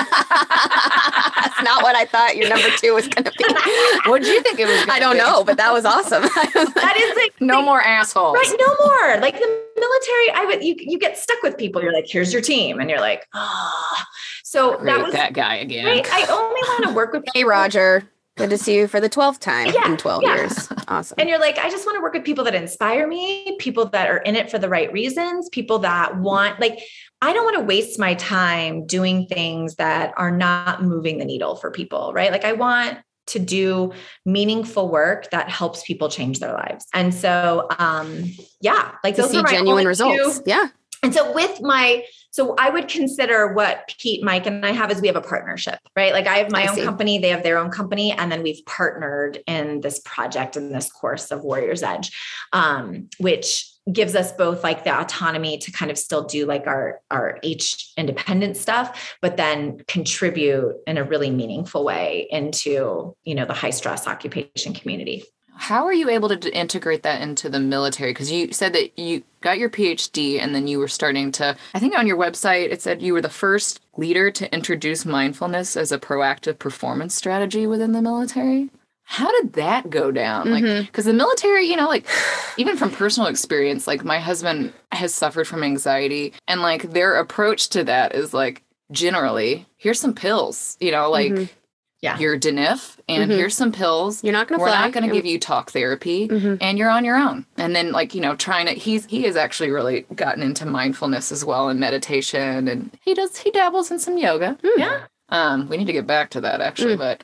That's not what I thought your number 2 was going to be. What did you think it was? I don't know, but that was awesome. That is like no more assholes. Right, no more. Like the military, you get stuck with people. You're like, here's your team, and you're like, oh. So that was that guy again. Right? I only want to work with. Hey, Roger. Good to see you for the 12th time in 12 years. Awesome. And you're like, I just want to work with people that inspire me, people that are in it for the right reasons, people that want, like, I don't want to waste my time doing things that are not moving the needle for people, right? Like I want to do meaningful work that helps people change their lives. And so, like to those see are my genuine results. 2. Yeah. And so so I would consider what Pete, Mike, and I have is we have a partnership, right? Like I have my own company, they have their own company. And then we've partnered in this project, in this course of Warriors Edge, which gives us both like the autonomy to kind of still do like our H independent stuff, but then contribute in a really meaningful way into, the high stress occupation community. How are you able to integrate that into the military? Because you said that you got your PhD and then you were starting to, I think on your website, it said you were the first leader to introduce mindfulness as a proactive performance strategy within the military. How did that go down? Like, because the military, you know, like even from personal experience, like my husband has suffered from anxiety, and like their approach to that is like, generally, here's some pills, you know, like you're DNF and here's some pills. You're not going to We're fly. not going to give you talk therapy and you're on your own. And then like, you know, he has actually really gotten into mindfulness as well and meditation, and he dabbles in some yoga. Yeah. We need to get back to that actually, but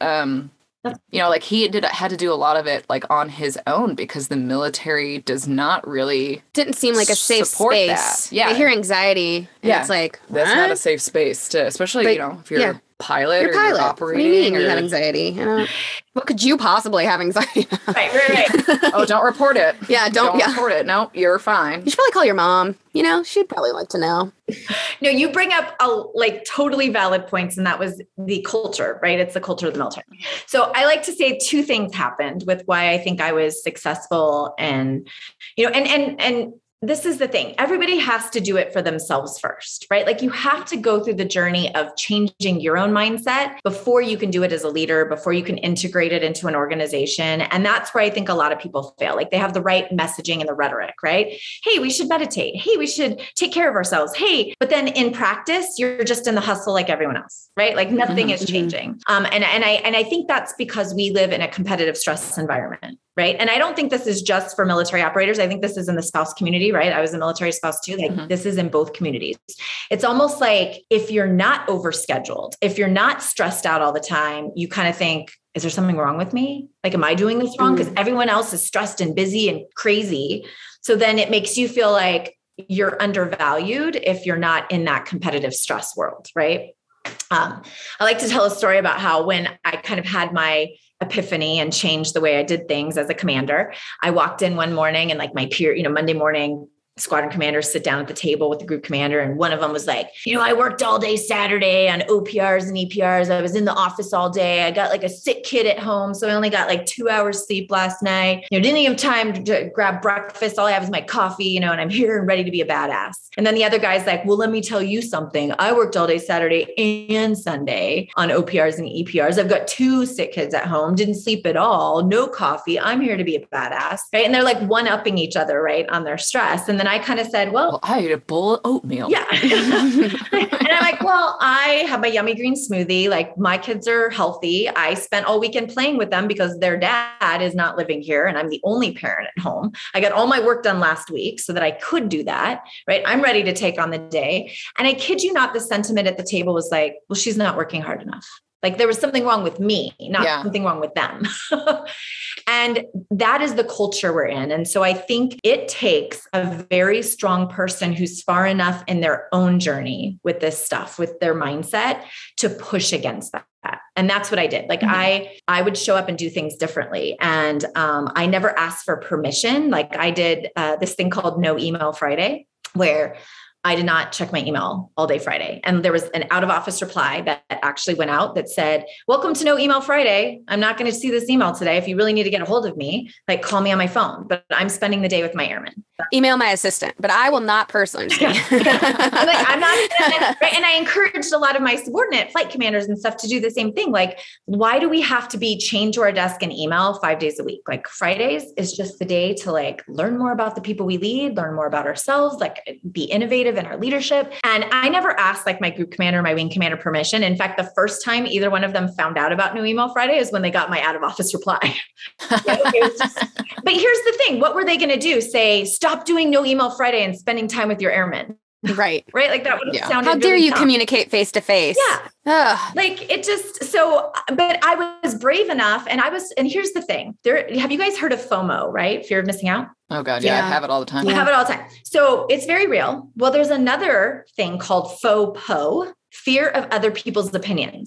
you know, like he had to do a lot of it like on his own because the military does not really didn't seem like a safe space. That. Yeah, they hear anxiety, and it's like that's not a safe space to, especially you know, if you're a pilot or you're operating. What do you mean you have anxiety? You know, what could you possibly have anxiety? Right. Oh, don't report it. Yeah, don't report it. No, you're fine. You should probably call your mom. You know, she'd probably like to know. No, you bring up totally valid points, and that was the culture, right? It's the culture of the military. So I like to say two things happened with why I think I was successful, and you know, and this is the thing. Everybody has to do it for themselves first, right? Like you have to go through the journey of changing your own mindset before you can do it as a leader, before you can integrate it into an organization. And that's where I think a lot of people fail. Like they have the right messaging and the rhetoric, right? Hey, we should meditate. Hey, we should take care of ourselves. Hey, but then in practice, you're just in the hustle like everyone else, right? Like nothing is changing. And I think that's because we live in a competitive stress environment. Right. And I don't think this is just for military operators. I think this is in the spouse community, right? I was a military spouse too. Like this is in both communities. It's almost like if you're not overscheduled, if you're not stressed out all the time, you kind of think, is there something wrong with me? Like, am I doing this wrong? Because everyone else is stressed and busy and crazy. So then it makes you feel like you're undervalued if you're not in that competitive stress world. Right. I like to tell a story about how when I kind of had my epiphany and changed the way I did things as a commander, I walked in one morning and like my peer, you know, Monday morning, squadron commanders sit down at the table with the group commander. And one of them was like, you know, I worked all day Saturday on OPRs and EPRs. I was in the office all day. I got like a sick kid at home. So I only got like 2 hours sleep last night. You know, didn't even have time to grab breakfast. All I have is my coffee, you know, and I'm here and ready to be a badass. And then the other guy's like, well, let me tell you something. I worked all day Saturday and Sunday on OPRs and EPRs. I've got 2 sick kids at home, didn't sleep at all, no coffee. I'm here to be a badass. Right. And they're like one-upping each other, right, on their stress. And then I kind of said, well, I ate a bowl of oatmeal. Yeah. And I'm like, well, I have my yummy green smoothie. Like my kids are healthy. I spent all weekend playing with them because their dad is not living here and I'm the only parent at home. I got all my work done last week so that I could do that. Right. I'm ready to take on the day. And I kid you not, the sentiment at the table was like, well, she's not working hard enough. Like there was something wrong with me, not something wrong with them. And that is the culture we're in. And so I think it takes a very strong person who's far enough in their own journey with this stuff, with their mindset to push against that. And that's what I did. Like I would show up and do things differently. And I never asked for permission. Like I did this thing called No Email Friday, where I did not check my email all day Friday. And there was an out of office reply that actually went out that said, welcome to No Email Friday. I'm not going to see this email today. If you really need to get a hold of me, like call me on my phone, but I'm spending the day with my airmen. Email my assistant, but I will not personally. I'm not, right? And I encouraged a lot of my subordinate flight commanders and stuff to do the same thing. Like, why do we have to be chained to our desk and email 5 days a week? Like Fridays is just the day to like learn more about the people we lead, learn more about ourselves, like be innovative in our leadership. And I never asked like my group commander, my wing commander permission. In fact, the first time either one of them found out about No Email Friday is when they got my out of office reply. But here's the thing. What were they going to do? Say, stop doing No Email Friday and spending time with your airmen. Right. Right. Like that would have sounded. How dare really you tough. communicate face to face? Yeah. Like it just, so, but I was brave enough and and here's the thing have you guys heard of FOMO, right? Fear of missing out. Oh God. Yeah. I have it all the time. I have it all the time. So it's very real. Well, there's another thing called FOPO, fear of other people's opinions.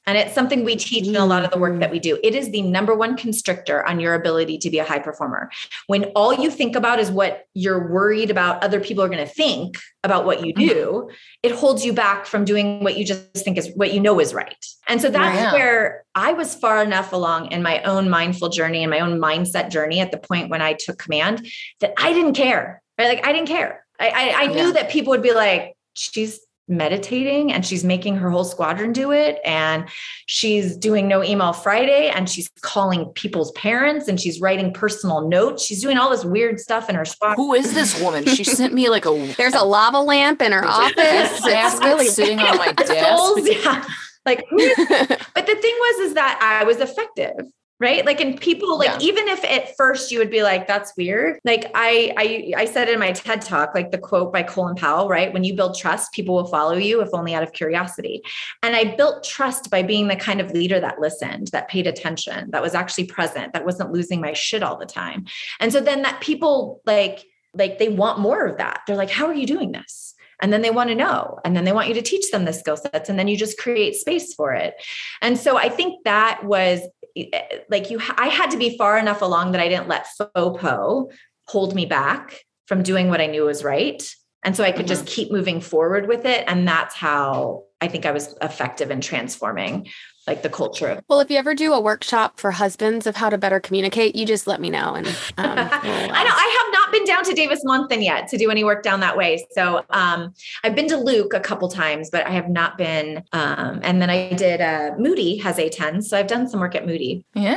And it's something we teach in a lot of the work that we do. It is the number one constrictor on your ability to be a high performer. When all you think about is what you're worried about other people are going to think about what you do, it holds you back from doing what you just think is what you know is right. And so that's where I was far enough along in my own mindful journey and my own mindset journey at the point when I took command that I didn't care, right? Like I didn't care. I knew that people would be like, she's meditating and she's making her whole squadron do it. And she's doing no email Friday and she's calling people's parents and she's writing personal notes. She's doing all this weird stuff in her squadron. Who is this woman? She sent me like there's a lava lamp in her office. It's really sitting on my desk. Yeah. Like, but the thing is that I was effective. Right. Like, and people like, even if at first you would be like, that's weird. Like I said in my TED talk, like the quote by Colin Powell, right? When you build trust, people will follow you if only out of curiosity. And I built trust by being the kind of leader that listened, that paid attention, that was actually present, that wasn't losing my shit all the time. And so then that people like they want more of that. They're like, how are you doing this? And then they want to know, and then they want you to teach them the skill sets. And then you just create space for it. And so I think that was like I had to be far enough along that I didn't let FOPO hold me back from doing what I knew was right. And so I could just keep moving forward with it. And that's how I think I was effective in transforming like the culture. Well, if you ever do a workshop for husbands of how to better communicate, you just let me know. And I know I have not been down to Davis Monthan yet to do any work down that way. So I've been to Luke a couple times, but I have not been. And then I did Moody has A10. So I've done some work at Moody. Yeah.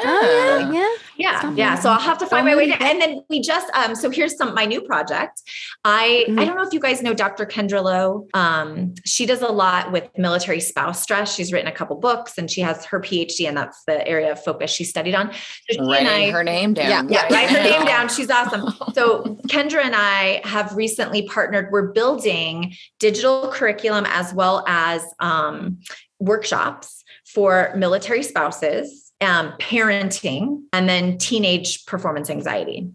So I'll have to find my way down. And then we just, so here's my new project. I don't know if you guys know Dr. Kendra Lowe. She does a lot with military spouse stress. She's written a couple books and she has her PhD and that's the area of focus she studied on. So writing her name down. Write her name down. She's awesome. So Kendra and I have recently partnered. We're building digital curriculum as well as workshops for military spouses, parenting, and then teenage performance anxiety.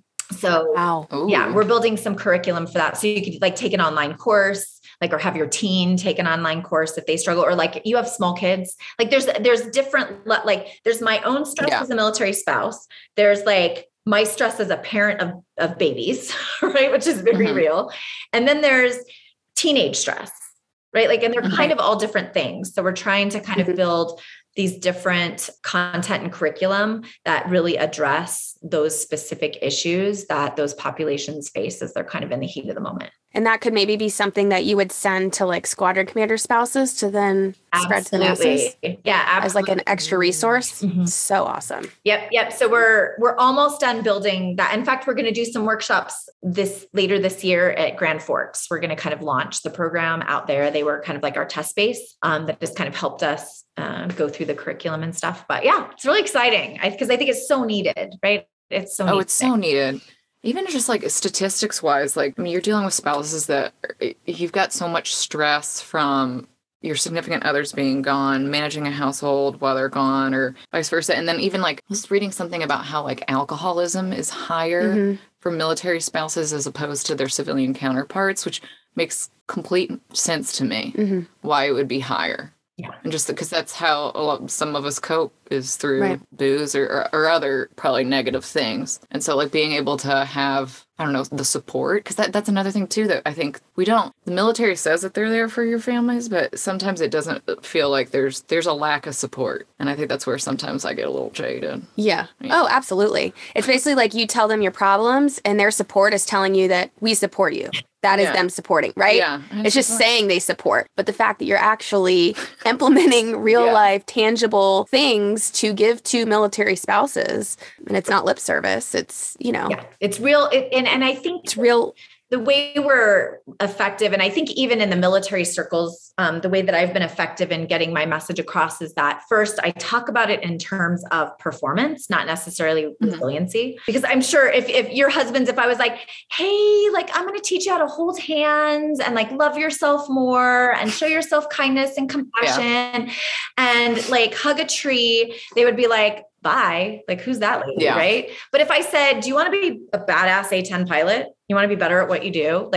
So we're building some curriculum for that. So you could like take an online course, like, or have your teen take an online course if they struggle, or like you have small kids. Like there's different, like there's my own stress as a military spouse. There's like my stress as a parent of babies, right? Which is very real. And then there's teenage stress, right? Like, and they're kind of all different things. So we're trying to kind of build these different content and curriculum that really address those specific issues that those populations face as they're kind of in the heat of the moment. And that could maybe be something that you would send to like squadron commander spouses to then spread to the masses. Yeah, absolutely. As like an extra resource. So awesome. Yep. So we're almost done building that. In fact, we're going to do some workshops later this year at Grand Forks. We're going to kind of launch the program out there. They were kind of like our test base that just kind of helped us go through the curriculum and stuff. But yeah, it's really exciting because I think it's so needed, right? It's so needed. It's so needed. Even just like statistics wise, like, I mean, you're dealing with spouses that you've got so much stress from your significant others being gone, managing a household while they're gone, or vice versa. And then even like I was reading something about how like alcoholism is higher for military spouses as opposed to their civilian counterparts, which makes complete sense to me why it would be higher. Yeah. And just because that's how some of us cope is through booze or other probably negative things. And so like being able to have, I don't know, the support, because that's another thing too that I think the military says that they're there for your families, but sometimes it doesn't feel like there's a lack of support. And I think that's where sometimes I get a little jaded. Yeah. Oh, absolutely. It's basically like you tell them your problems and their support is telling you that we support you. That is them supporting, right? Yeah. It's just saying they support. But the fact that you're actually implementing real life, tangible things to give to military spouses, and it's not lip service, it's, it's real. And I think it's real. The way we're effective, and I think even in the military circles, the way that I've been effective in getting my message across is that first, I talk about it in terms of performance, not necessarily resiliency. Because I'm sure if your husbands, if I was like, hey, like, I'm going to teach you how to hold hands and like love yourself more and show yourself kindness and compassion and like hug a tree, they would be like, bye. Like, who's that lady? Right. But if I said, do you want to be a badass A-10 pilot? You want to be better at what you do? Like,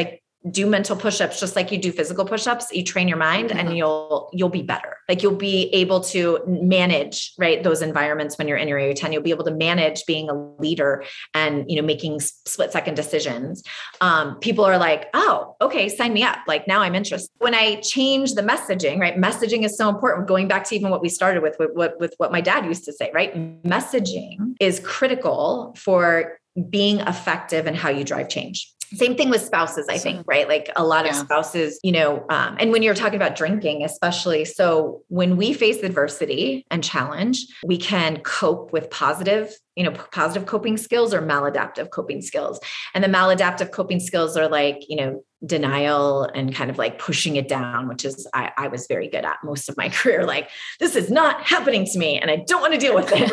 do mental push-ups, just like you do physical push-ups. You train your mind and you'll be better. Like you'll be able to manage, right, those environments when you're in your area 10. You'll be able to manage being a leader and, making split-second decisions. People are like, oh, okay, sign me up. Like now I'm interested. When I change the messaging, right? Messaging is so important. Going back to even what we started with what my dad used to say, right? Messaging is critical for being effective in how you drive change. Same thing with spouses, I think, right? Like a lot of spouses, and when you're talking about drinking, especially. So when we face adversity and challenge, we can cope with positive coping skills or maladaptive coping skills. And the maladaptive coping skills are like, denial and kind of like pushing it down, which is, I was very good at most of my career. Like, this is not happening to me and I don't want to deal with it.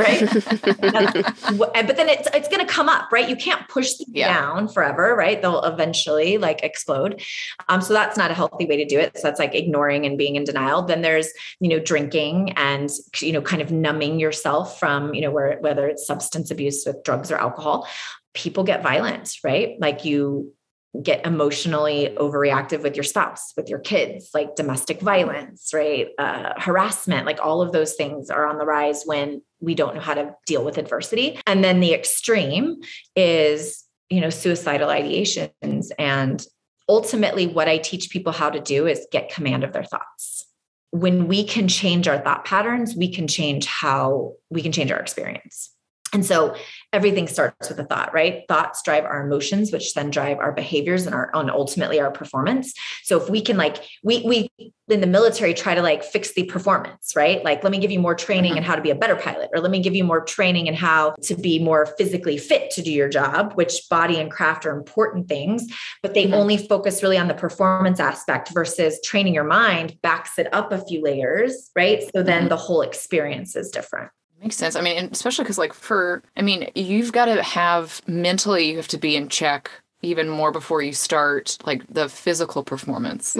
Right. But then it's going to come up, right? You can't push them down forever, right? They'll eventually like explode. So that's not a healthy way to do it. So that's like ignoring and being in denial. Then there's, drinking and, kind of numbing yourself from, whether it's substance abuse with drugs or alcohol. People get violent, right? Like you get emotionally overreactive with your spouse, with your kids, like domestic violence, right? Harassment, like all of those things are on the rise when we don't know how to deal with adversity. And then the extreme is, suicidal ideations. And ultimately what I teach people how to do is get command of their thoughts. When we can change our thought patterns, we can change our experience. And so everything starts with a thought, right? Thoughts drive our emotions, which then drive our behaviors and ultimately our performance. So if we can we in the military try to fix the performance, right? Like, let me give you more training in how to be a better pilot, or let me give you more training in how to be more physically fit to do your job, which body and craft are important things, but they only focus really on the performance aspect versus training your mind backs it up a few layers, right? So then the whole experience is different. Makes sense. I mean, and especially because you've got to have mentally, you have to be in check even more before you start like the physical performance.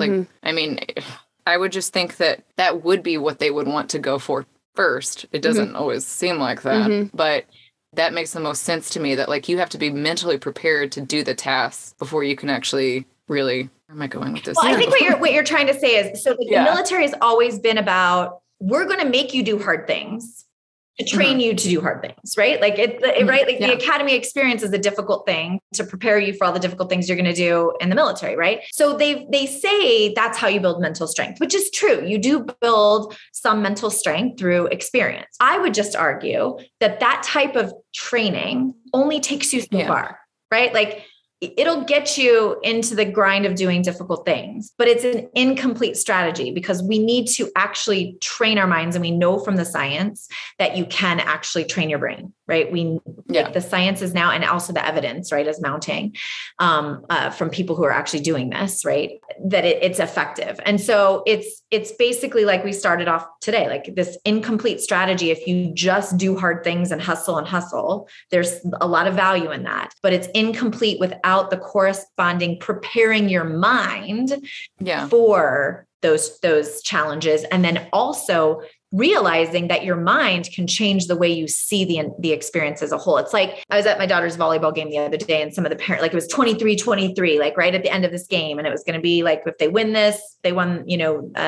I would just think that would be what they would want to go for first. It doesn't always seem like that, but that makes the most sense to me that like you have to be mentally prepared to do the tasks before you can actually really, where am I going with this? Well, I think what you're trying to say is, so the military has always been about, we're going to make you do hard things to train you to do hard things, right? Like right? Like the academy experience is a difficult thing to prepare you for all the difficult things you're going to do in the military, right? So they say that's how you build mental strength, which is true. You do build some mental strength through experience. I would just argue that type of training only takes you so far, right? Like it'll get you into the grind of doing difficult things, but it's an incomplete strategy because we need to actually train our minds. And we know from the science that you can actually train your brain, right? The science is now, and also the evidence, right, is mounting from people who are actually doing this, right, that it's effective. And so it's basically like we started off today, like this incomplete strategy. If you just do hard things and hustle, there's a lot of value in that, but it's incomplete without the corresponding preparing your mind for those challenges. And then also realizing that your mind can change the way you see the experience as a whole. It's like, I was at my daughter's volleyball game the other day and some of the parents, like it was 23-23, like right at the end of this game. And it was going to be like, if they win this, they won, they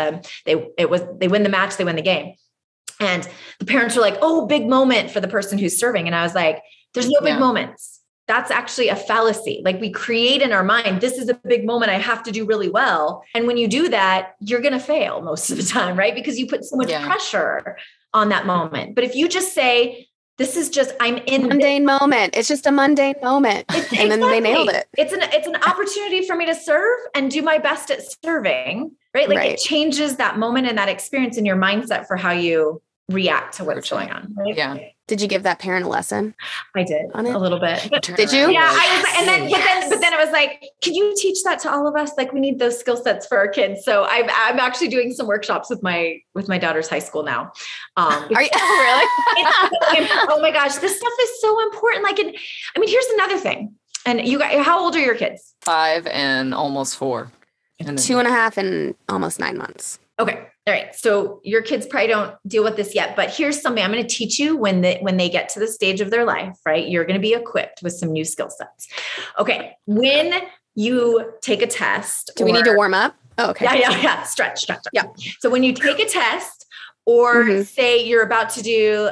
win the match, they win the game. And the parents were like, oh, big moment for the person who's serving. And I was like, there's no big moments. That's actually a fallacy. Like we create in our mind, this is a big moment. I have to do really well. And when you do that, you're going to fail most of the time, right? Because you put so much pressure on that moment. But if you just say, this is just, I'm in mundane moment. It's just a mundane moment. And then they nailed it. It's an opportunity for me to serve and do my best at serving, right? Like it changes that moment and that experience in your mindset for how you react to what's going on. Right? Yeah. Did you give that parent a lesson? I did a little bit. Did you? Yeah. But then it was like, can you teach that to all of us? Like we need those skill sets for our kids. So I'm actually doing some workshops with my daughter's high school now. Are you really? Oh my gosh, this stuff is so important. Here's another thing. And you guys, how old are your kids? 5 and almost 4. 2.5 and almost 9 months. Okay. All right. So your kids probably don't deal with this yet, but here's something I'm going to teach you when they get to the stage of their life, right? You're going to be equipped with some new skill sets. Okay. When you take a test. Do we need to warm up? Oh, okay. Yeah. Stretch. Yeah. So when you take a test or say you're about to do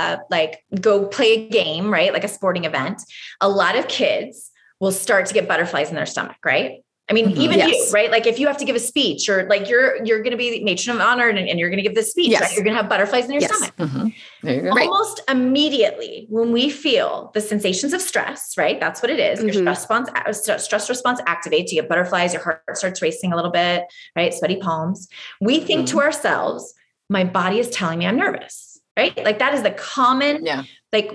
go play a game, right? Like a sporting event, a lot of kids will start to get butterflies in their stomach, right? I mean, even you, right? Like if you have to give a speech or like you're going to be the matron of honor and you're going to give this speech, right? You're going to have butterflies in your stomach. There you go. Almost immediately when we feel the sensations of stress, right? That's what it is. Your stress response activates. You get butterflies, your heart starts racing a little bit, right? Sweaty palms. We think to ourselves, my body is telling me I'm nervous, right? Like that is the common, like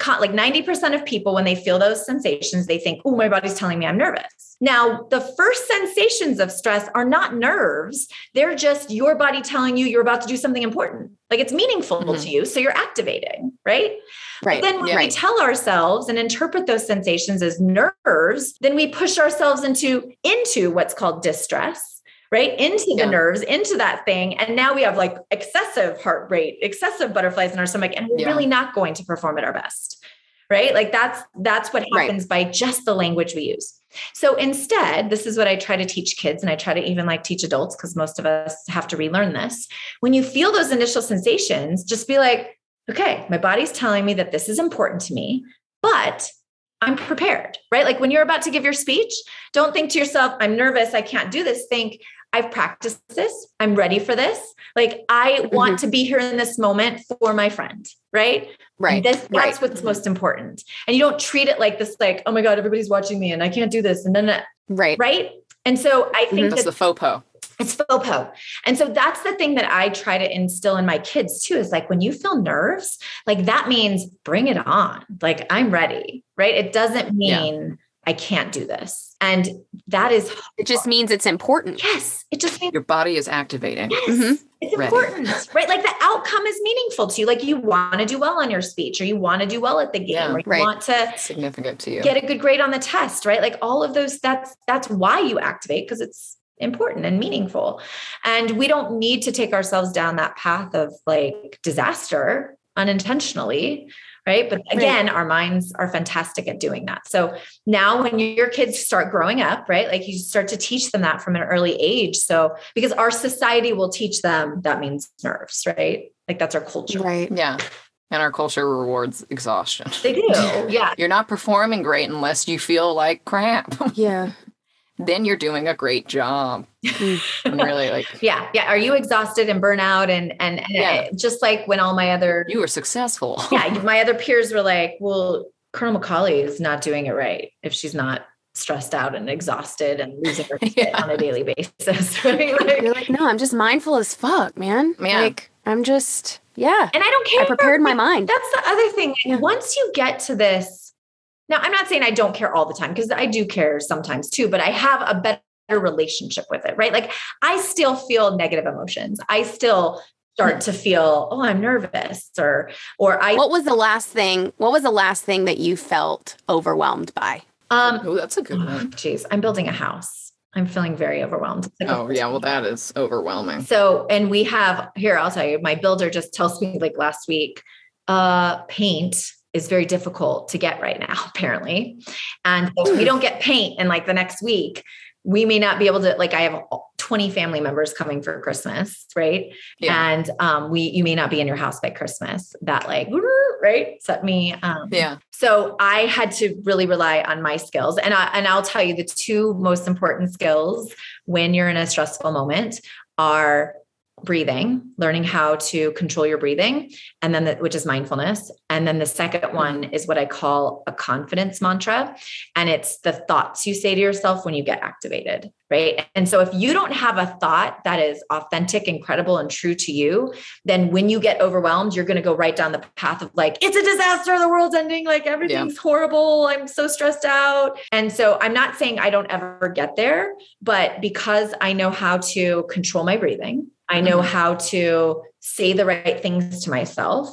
90% of people, when they feel those sensations, they think, oh, my body's telling me I'm nervous. Now, the first sensations of stress are not nerves. They're just your body telling you you're about to do something important. Like it's meaningful to you. So you're activating, right? Right. But then when we tell ourselves and interpret those sensations as nerves, then we push ourselves into what's called distress, right? Into the nerves, into that thing. And now we have like excessive heart rate, excessive butterflies in our stomach, and we're really not going to perform at our best, right? Like that's what happens by just the language we use. So instead, this is what I try to teach kids, and I try to even like teach adults, because most of us have to relearn this. When you feel those initial sensations, just be like, okay, my body's telling me that this is important to me, but I'm prepared, right? Like when you're about to give your speech, don't think to yourself, I'm nervous, I can't do this. Think, I've practiced this. I'm ready for this. Like I want to be here in this moment for my friend. Right. Right. That's what's most important. And you don't treat it like this, like, oh my God, everybody's watching me and I can't do this. And then, right. And so I think that's the faux pas. It's faux pas. And so that's the thing that I try to instill in my kids too, is like, when you feel nerves, like that means bring it on. Like I'm ready. Right. It doesn't mean I can't do this. And that is, it just means it's important. Yes. It just means your body is activating. Yes, it's important, right? Like the outcome is meaningful to you. Like you want to do well on your speech, or you want to do well at the game, or you want to significant to you, get a good grade on the test, right? Like all of those, that's why you activate, because it's important and meaningful. And we don't need to take ourselves down that path of like disaster unintentionally. Right. But again, our minds are fantastic at doing that. So now when your kids start growing up, right, like you start to teach them that from an early age. So because our society will teach them that means nerves, right? Like that's our culture. Right. Yeah. And our culture rewards exhaustion. They do. Yeah. You're not performing great unless you feel like crap. Yeah. Then you're doing a great job. And really like, yeah. Are you exhausted and burnout? And just like when all my other, you were successful. My other peers were like, well, Colonel McCauley is not doing it right if she's not stressed out and exhausted and losing her shit on a daily basis. Right? Like, you're like, no, I'm just mindful as fuck, man. Like I'm just, and I don't care. I prepared my mind. That's the other thing. Once you get to this, now, I'm not saying I don't care all the time, because I do care sometimes too, but I have a better relationship with it, right? Like I still feel negative emotions. I still start to feel, oh, I'm nervous or What was the last thing that you felt overwhelmed by? Oh, that's a good one. Geez, I'm building a house. I'm feeling very overwhelmed. Like well, that is overwhelming. So, and we have here, I'll tell you, my builder just tells me like last week, paint is very difficult to get right now, apparently. And if we don't get paint in like the next week, we may not be able to, like I have 20 family members coming for Christmas. Right. Yeah. And you may not be in your house by Christmas. That like, right. Set me. So I had to really rely on my skills. And I'll tell you the two most important skills when you're in a stressful moment are breathing, learning how to control your breathing, and then which is mindfulness. And then the second one is what I call a confidence mantra. And it's the thoughts you say to yourself when you get activated. Right. And so if you don't have a thought that is authentic and credible and true to you, then when you get overwhelmed, you're going to go right down the path of like, it's a disaster. The world's ending. Like everything's horrible. I'm so stressed out. And so I'm not saying I don't ever get there, but because I know how to control my breathing, I know how to say the right things to myself,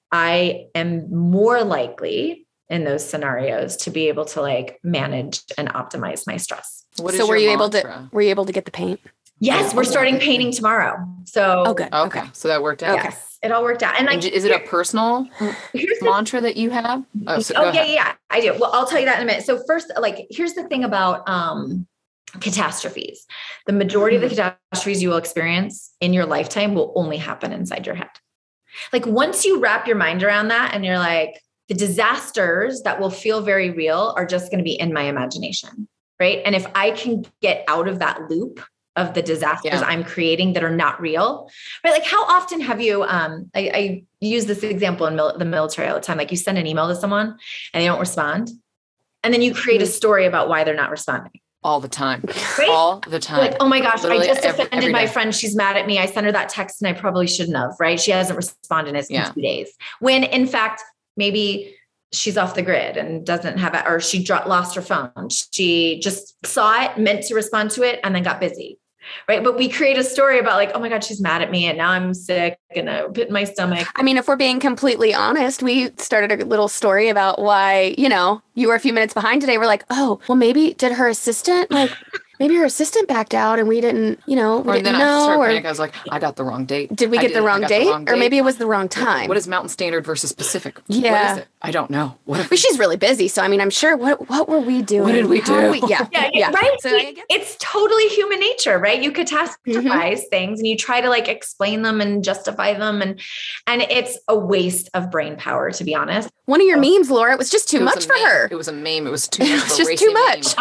I am more likely in those scenarios to be able to like manage and optimize my stress. So were you able to get the paint? Yes, we're starting painting tomorrow. So okay. So that worked out. Yes, it all worked out. And like, is it a personal mantra that you have? Yeah, I do. Well, I'll tell you that in a minute. So first, like, here's the thing about catastrophes. The majority of the catastrophes you will experience in your lifetime will only happen inside your head. Like once you wrap your mind around that and you're like, the disasters that will feel very real are just going to be in my imagination. Right. And if I can get out of that loop of the disasters I'm creating that are not real, right? Like how often have you, I use this example in the military all the time. Like you send an email to someone and they don't respond. And then you create a story about why they're not responding. All the time. Right? All the time. Like, oh my gosh, Literally I just offended every my day. friend. She's mad at me. I sent her that text and I probably shouldn't have, right? She hasn't responded in 2 days. When in fact, maybe she's off the grid and doesn't have it, or she lost her phone. She just saw it, meant to respond to it, and then got busy. Right. But we create a story about like, oh my God, she's mad at me and now I'm sick and I bit my stomach. I mean, if we're being completely honest, we started a little story about why, you were a few minutes behind today. We're like, oh, well, maybe did her assistant maybe her assistant backed out and we didn't, we didn't know. I started panicking. I was like, I got the wrong date. Did we get the wrong date? Or maybe it was the wrong time. What is Mountain Standard versus Pacific? Yeah. What is it? I don't know. But she's really busy. So, I mean, I'm sure what were we doing? What did we do? Right. So it's totally human nature, right? You catastrophize things and you try to like explain them and justify them. And it's a waste of brain power, to be honest. One of your memes, Laura, it was just too much for her. It was a meme. It was too much. It was just too much.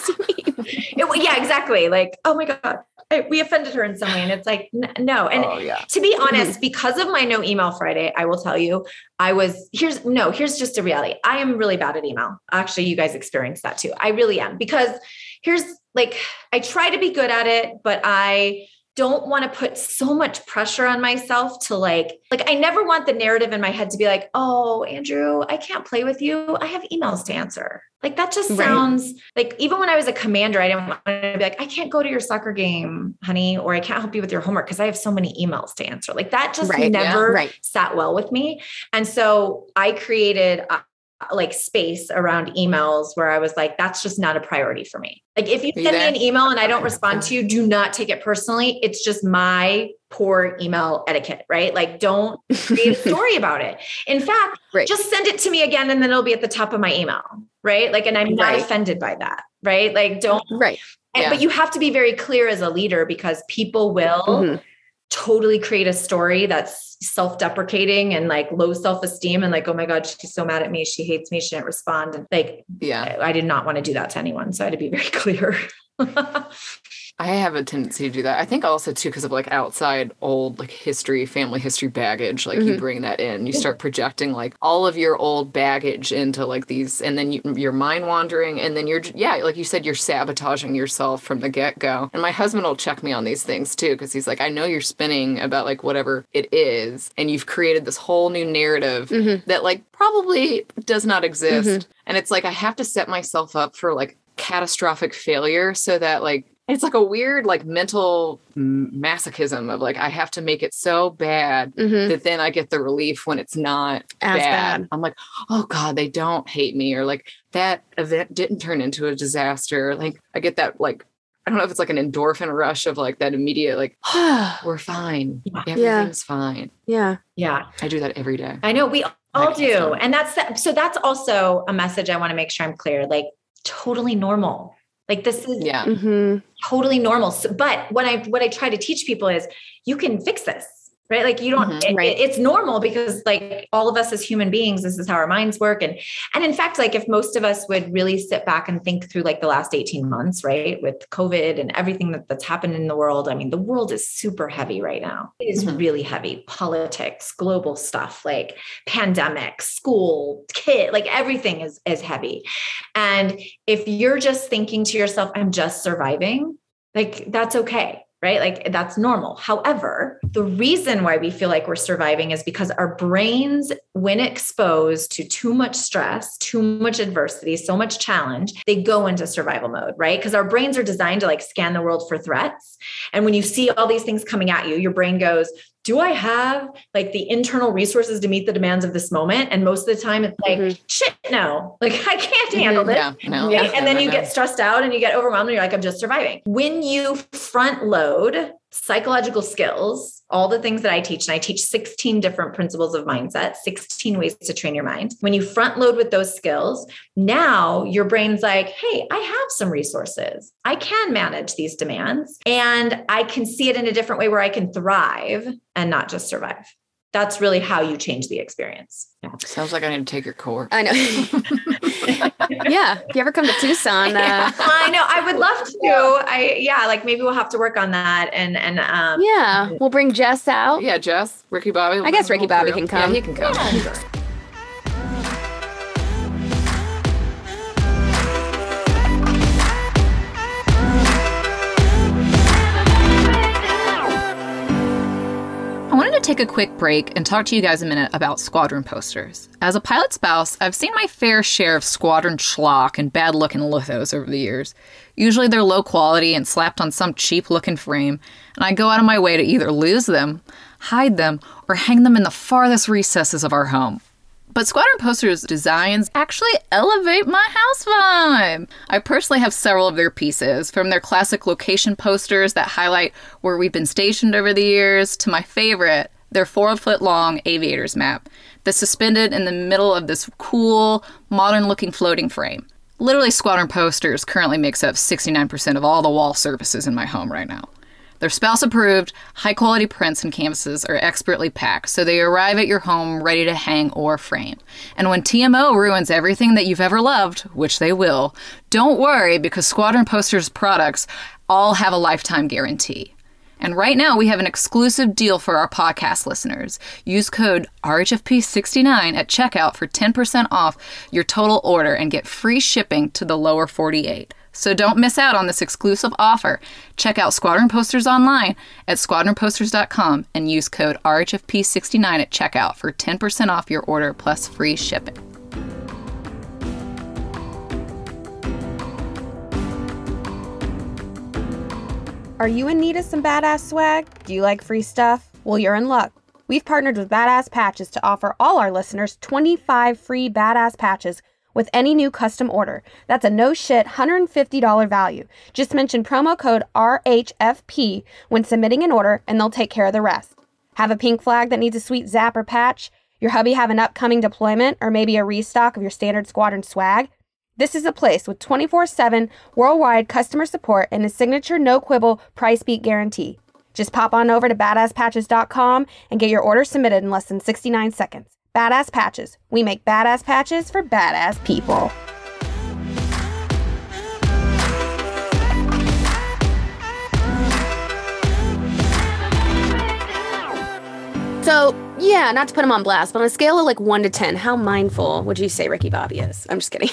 Yeah, exactly. Like, oh my God, we offended her in some way. And it's like, no. And to be honest, because of my no email Friday, I will tell you, here's just a reality. I am really bad at email. Actually, you guys experience that too. I really am, because here's like, I try to be good at it, but I don't want to put so much pressure on myself to like, I never want the narrative in my head to be like, oh, Andrew, I can't play with you. I have emails to answer. Like that just sounds like, even when I was a commander, I didn't want to be like, I can't go to your soccer game, honey, or I can't help you with your homework because I have so many emails to answer. Like that just never sat well with me. And so I created like space around emails where I was like, that's just not a priority for me. Like if you send me an email and I don't respond to you, do not take it personally. It's just my poor email etiquette, right? Like don't create a story about it. In fact, just send it to me again and then it'll be at the top of my email, right? Like, and I'm not offended by that, right? Like don't, but you have to be very clear as a leader because people will totally create a story that's self-deprecating and like low self-esteem and like, oh my God, she's so mad at me. She hates me. She didn't respond. And like, I did not want to do that to anyone. So I had to be very clear. I have a tendency to do that. I think also too, because of like outside old like history, family history baggage, like you bring that in, you start projecting like all of your old baggage into like these, and then you're mind wandering, and then you're, like you said, you're sabotaging yourself from the get-go. And my husband will check me on these things too, because he's like, I know you're spinning about like whatever it is, and you've created this whole new narrative that like probably does not exist. And it's like, I have to set myself up for like catastrophic failure so that like, it's like a weird like mental masochism of like, I have to make it so bad that then I get the relief when it's not as bad. I'm like, oh God, they don't hate me. Or like that event didn't turn into a disaster. Like I get that, like, I don't know if it's like an endorphin rush of like that immediate, like, we're fine. Everything's fine. Yeah. I do that every day. I know we all do. And so that's also a message I want to make sure I'm clear, like totally normal. Like this is totally normal. So, but what I try to teach people is you can fix this, right? Like you don't, it's normal because like all of us as human beings, this is how our minds work. And in fact, like if most of us would really sit back and think through like the last 18 months, right? With COVID and everything that's happened in the world. I mean, the world is super heavy right now. It is really heavy. Politics, global stuff, like pandemic, school, kid, like everything is heavy. And if you're just thinking to yourself, I'm just surviving, like that's okay. Right? Like that's normal. However, the reason why we feel like we're surviving is because our brains, when exposed to too much stress, too much adversity, so much challenge, they go into survival mode, right? Because our brains are designed to like scan the world for threats. And when you see all these things coming at you, your brain goes, do I have like the internal resources to meet the demands of this moment? And most of the time it's like, shit, no, like I can't handle this. Yeah, no, right? And then you get stressed out and you get overwhelmed and you're like, I'm just surviving. When you front load psychological skills, all the things that I teach, and I teach 16 different principles of mindset, 16 ways to train your mind. When you front load with those skills, now your brain's like, hey, I have some resources. I can manage these demands and I can see it in a different way where I can thrive and not just survive. That's really how you change the experience. Yeah. Sounds like I need to take your course. I know. Yeah. If you ever come to Tucson. I know. I would love to. Like maybe we'll have to work on that. And yeah, we'll bring Jess out. Yeah, Jess, Ricky Bobby. I guess Ricky Bobby can come. Yeah, he can come. Yeah. I wanted to take a quick break and talk to you guys a minute about Squadron posters. As a pilot spouse, I've seen my fair share of Squadron schlock and bad-looking lithos over the years. Usually they're low quality and slapped on some cheap-looking frame, and I go out of my way to either lose them, hide them, or hang them in the farthest recesses of our home. But Squadron posters' designs actually elevate my house vibe. I personally have several of their pieces, from their classic location posters that highlight where we've been stationed over the years, to my favorite, their 4-foot-long aviator's map that's suspended in the middle of this cool, modern-looking floating frame. Literally, Squadron posters currently makes up 69% of all the wall surfaces in my home right now. They're spouse-approved, high-quality prints and canvases are expertly packed, so they arrive at your home ready to hang or frame. And when TMO ruins everything that you've ever loved, which they will, don't worry, because Squadron Posters products all have a lifetime guarantee. And right now, we have an exclusive deal for our podcast listeners. Use code RHFP69 at checkout for 10% off your total order and get free shipping to the lower 48. So don't miss out on this exclusive offer. Check out Squadron Posters online at squadronposters.com and use code RHFP69 at checkout for 10% off your order plus free shipping. Are you in need of some badass swag? Do you like free stuff? Well, you're in luck. We've partnered with Badass Patches to offer all our listeners 25 free badass patches with any new custom order. That's a no-shit $150 value. Just mention promo code RHFP when submitting an order, and they'll take care of the rest. Have a pink flag that needs a sweet zap or patch? Your hubby have an upcoming deployment, or maybe a restock of your standard Squadron swag? This is a place with 24/7 worldwide customer support and a signature no-quibble price beat guarantee. Just pop on over to badasspatches.com and get your order submitted in less than 69 seconds. Badass Patches. We make badass patches for badass people. So, yeah, not to put him on blast, but on a scale of like 1 to 10, how mindful would you say Ricky Bobby is? I'm just kidding.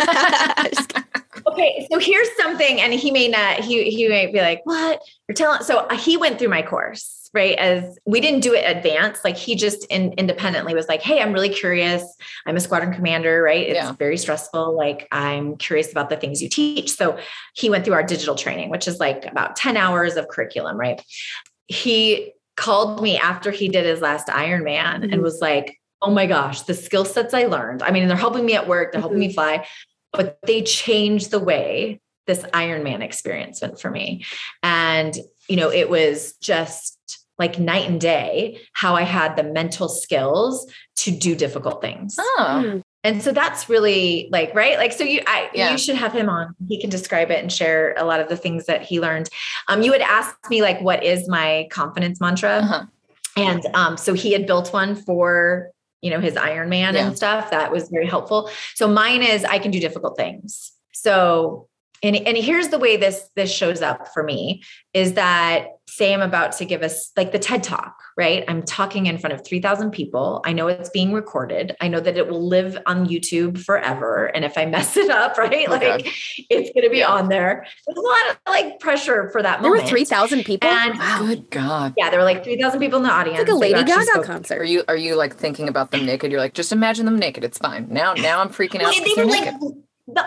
Okay, so here's something, and he may not, he might be like, what? You're telling, so he went through my course, right? As we didn't do it advanced, like he just independently was like, hey, I'm really curious. I'm a squadron commander, right? It's very stressful. Like I'm curious about the things you teach. So he went through our digital training, which is like about 10 hours of curriculum, right? He called me after he did his last Ironman and was like, oh my gosh, the skill sets I learned. I mean, they're helping me at work, they're helping me fly, but they changed the way this Ironman experience went for me. And, you know, it was just like night and day how I had the mental skills to do difficult things. Oh. And so that's really like, right. Like, so you should have him on. He can describe it and share a lot of the things that he learned. You had asked me like, what is my confidence mantra? And so he had built one for, you know, his Ironman and stuff. That was very helpful. So mine is, I can do difficult things. So, and here's the way this shows up for me is that, say I'm about to give us like the TED Talk, right? I'm talking in front of 3,000 people. I know it's being recorded. I know that it will live on YouTube forever. And if I mess it up, right, it's going to be on there. There's a lot of like pressure for that moment. There were 3,000 people? And good God. Yeah, there were like 3,000 people in the audience. It's like a Lady Gaga concert. Are you like thinking about them naked? You're like, just imagine them naked. It's fine. Now I'm freaking out. They were like, the audience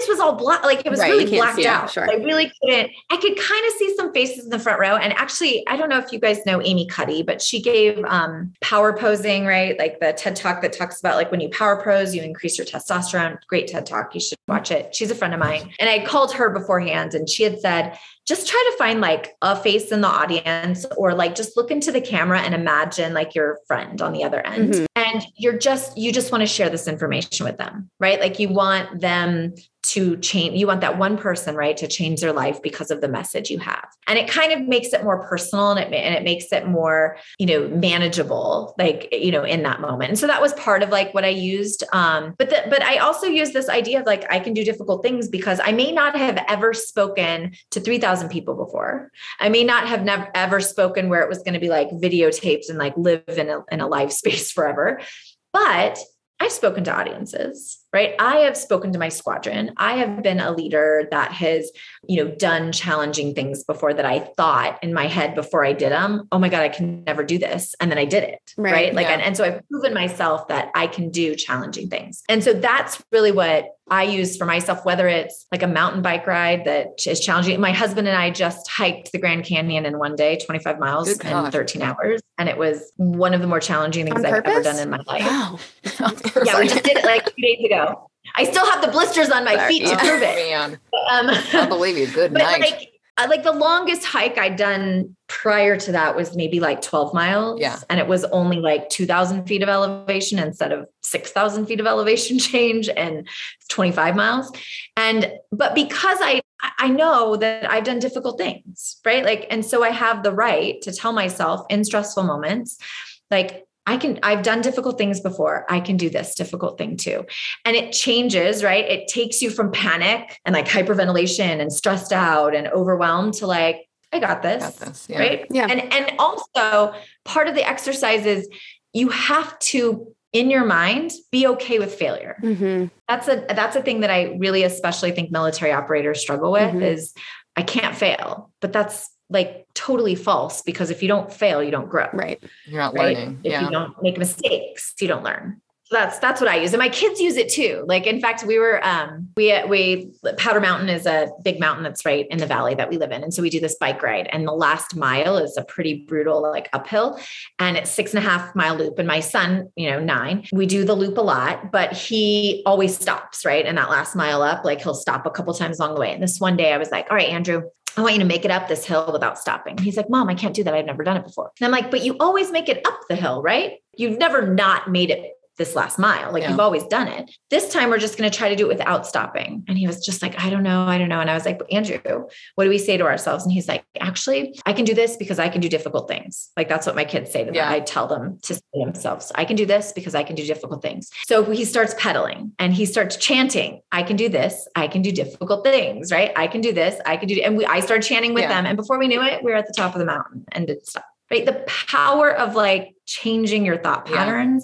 was all black. Like it was really blacked out. Sure. I really couldn't, I could kind of see some faces in the front row. And actually, I don't know if you guys know Amy Cuddy, but she gave power posing, right? Like the TED Talk that talks about like when you power pose, you increase your testosterone. Great TED Talk. You should watch it. She's a friend of mine. And I called her beforehand and she had said, just try to find like a face in the audience or like just look into the camera and imagine like your friend on the other end. Mm-hmm. And you just want to share this information with them, right? Like you want them to change. You want that one person, right, to change their life because of the message you have. And it kind of makes it more personal and it makes it more, manageable, like, in that moment. And so that was part of like what I used. But I also used this idea of like, I can do difficult things because I may not have ever spoken to 3,000 people before. I may not have ever spoken where it was going to be like videotaped and like live in a live space forever. But I've spoken to audiences, right? I have spoken to my squadron. I have been a leader that has, done challenging things before that I thought in my head before I did them. Oh my God, I can never do this. And then I did it. Right. Like, and so I've proven myself that I can do challenging things. And so that's really what I use for myself, whether it's like a mountain bike ride that is challenging. My husband and I just hiked the Grand Canyon in one day, 25 miles in 13 hours. And it was one of the more challenging things I've ever done in my life. Wow. Yeah, we just did it like 2 days ago. I still have the blisters on my feet to prove it. I believe you. Good night. Like the longest hike I'd done prior to that was maybe like 12 miles. Yeah. And it was only like 2,000 feet of elevation instead of 6,000 feet of elevation change and 25 miles. But because I know that I've done difficult things, right? Like, and so I have the right to tell myself in stressful moments, like, I've done difficult things before. I can do this difficult thing too. And it changes, right? It takes you from panic and like hyperventilation and stressed out and overwhelmed to like, I got this, yeah. Right? Yeah. And also part of the exercise is you have to, in your mind, be okay with failure. Mm-hmm. That's a thing that I really especially think military operators struggle with is I can't fail, but that's like totally false because if you don't fail, you don't grow. Right. You're not learning. If you don't make mistakes, you don't learn. So that's what I use. And my kids use it too. Like, in fact, we were, Powder Mountain is a big mountain that's right in the valley that we live in. And so we do this bike ride and the last mile is a pretty brutal, like uphill and it's 6.5 mile loop. And my son, 9, we do the loop a lot, but he always stops, right? And that last mile up, like he'll stop a couple times along the way. And this one day I was like, all right, Andrew, I want you to make it up this hill without stopping. He's like, Mom, I can't do that. I've never done it before. And I'm like, but you always make it up the hill, right? You've never not made it this last mile. Like you've always done it. This time we're just going to try to do it without stopping. And he was just like, I don't know. And I was like, but Andrew, what do we say to ourselves? And he's like, actually, I can do this because I can do difficult things. Like that's what my kids say to them. I tell them to say to themselves, I can do this because I can do difficult things. So he starts pedaling and he starts chanting, I can do this. I can do difficult things, right? I can do this. I can do, and I started chanting with them. And before we knew it, we were at the top of the mountain and didn't stop, right? The power of like changing your thought patterns.